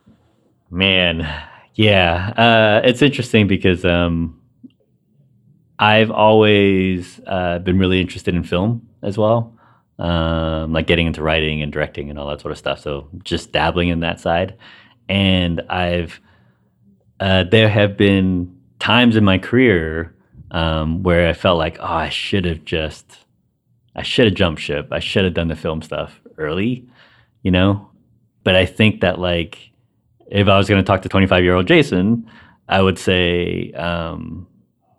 Man, yeah, uh, it's interesting because um, I've always uh, been really interested in film as well, um, like getting into writing and directing and all that sort of stuff. So just dabbling in that side. And I've, uh, there have been times in my career um, where I felt like, oh, I should have just, I should have jumped ship. I should have done the film stuff early, you know? But I think that like, if I was going to talk to twenty-five-year-old Jason, I would say, um,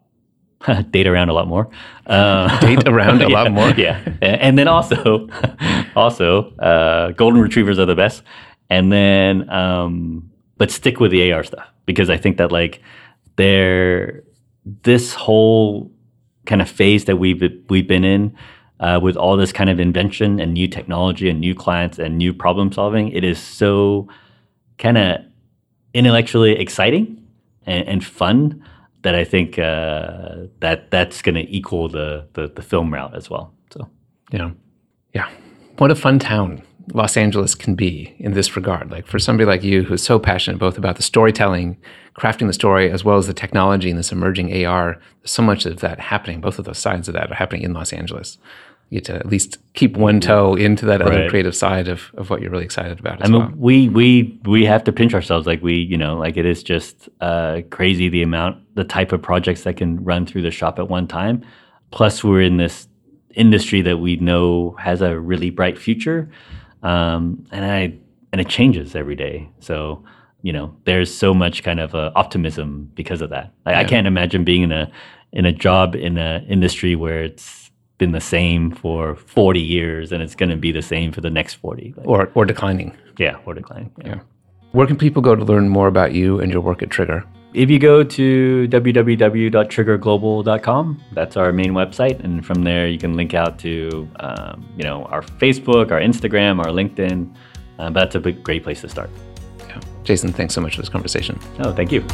date around a lot more. Uh, date around a yeah, lot more. Yeah. And then also, also, uh, golden retrievers are the best. And then, um, but stick with the A R stuff, because I think that like there, this whole kind of phase that we've, we've been in, uh, with all this kind of invention and new technology and new clients and new problem solving, it is so kind of intellectually exciting and, and fun, that I think uh, that that's going to equal the, the the film route as well. So, yeah, yeah. What a fun town Los Angeles can be in this regard. Like for somebody like you who's so passionate both about the storytelling, crafting the story, as well as the technology and this emerging A R, there's so much of that happening. Both of those sides of that are happening in Los Angeles. You get to at least keep one toe into that other right. creative side of, of what you're really excited about as I mean, well. we we we have to pinch ourselves. Like we, you know, like it is just uh, crazy the amount, the type of projects that can run through the shop at one time. Plus, we're in this industry that we know has a really bright future, um, and I and it changes every day. So, you know, there's so much kind of uh, optimism because of that. Like, yeah. I can't imagine being in a in a job in an industry where it's been the same for forty years and it's going to be the same for the next forty. Like, or or declining. Yeah, or declining. Yeah. yeah. Where can people go to learn more about you and your work at Trigger? If you go to w w w dot trigger global dot com, that's our main website. And from there, you can link out to um, you know, our Facebook, our Instagram, our LinkedIn. Uh, but that's a big, great place to start. Yeah. Jason, thanks so much for this conversation. Oh, thank you.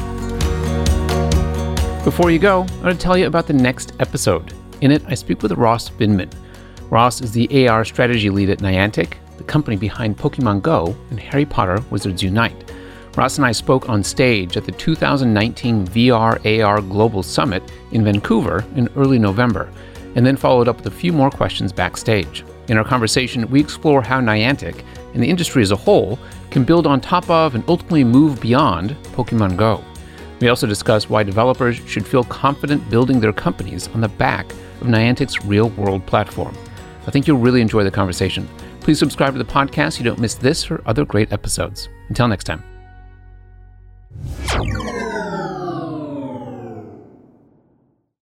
Before you go, I want to tell you about the next episode. In it, I speak with Ross Binman. Ross is the A R strategy lead at Niantic, the company behind Pokemon Go and Harry Potter Wizards Unite. Ross and I spoke on stage at the two thousand nineteen V R A R Global Summit in Vancouver in early November, and then followed up with a few more questions backstage. In our conversation, we explore how Niantic and the industry as a whole can build on top of and ultimately move beyond Pokemon Go. We also discuss why developers should feel confident building their companies on the back of Niantic's real-world platform. I think you'll really enjoy the conversation. Please subscribe to the podcast so you don't miss this or other great episodes. Until next time.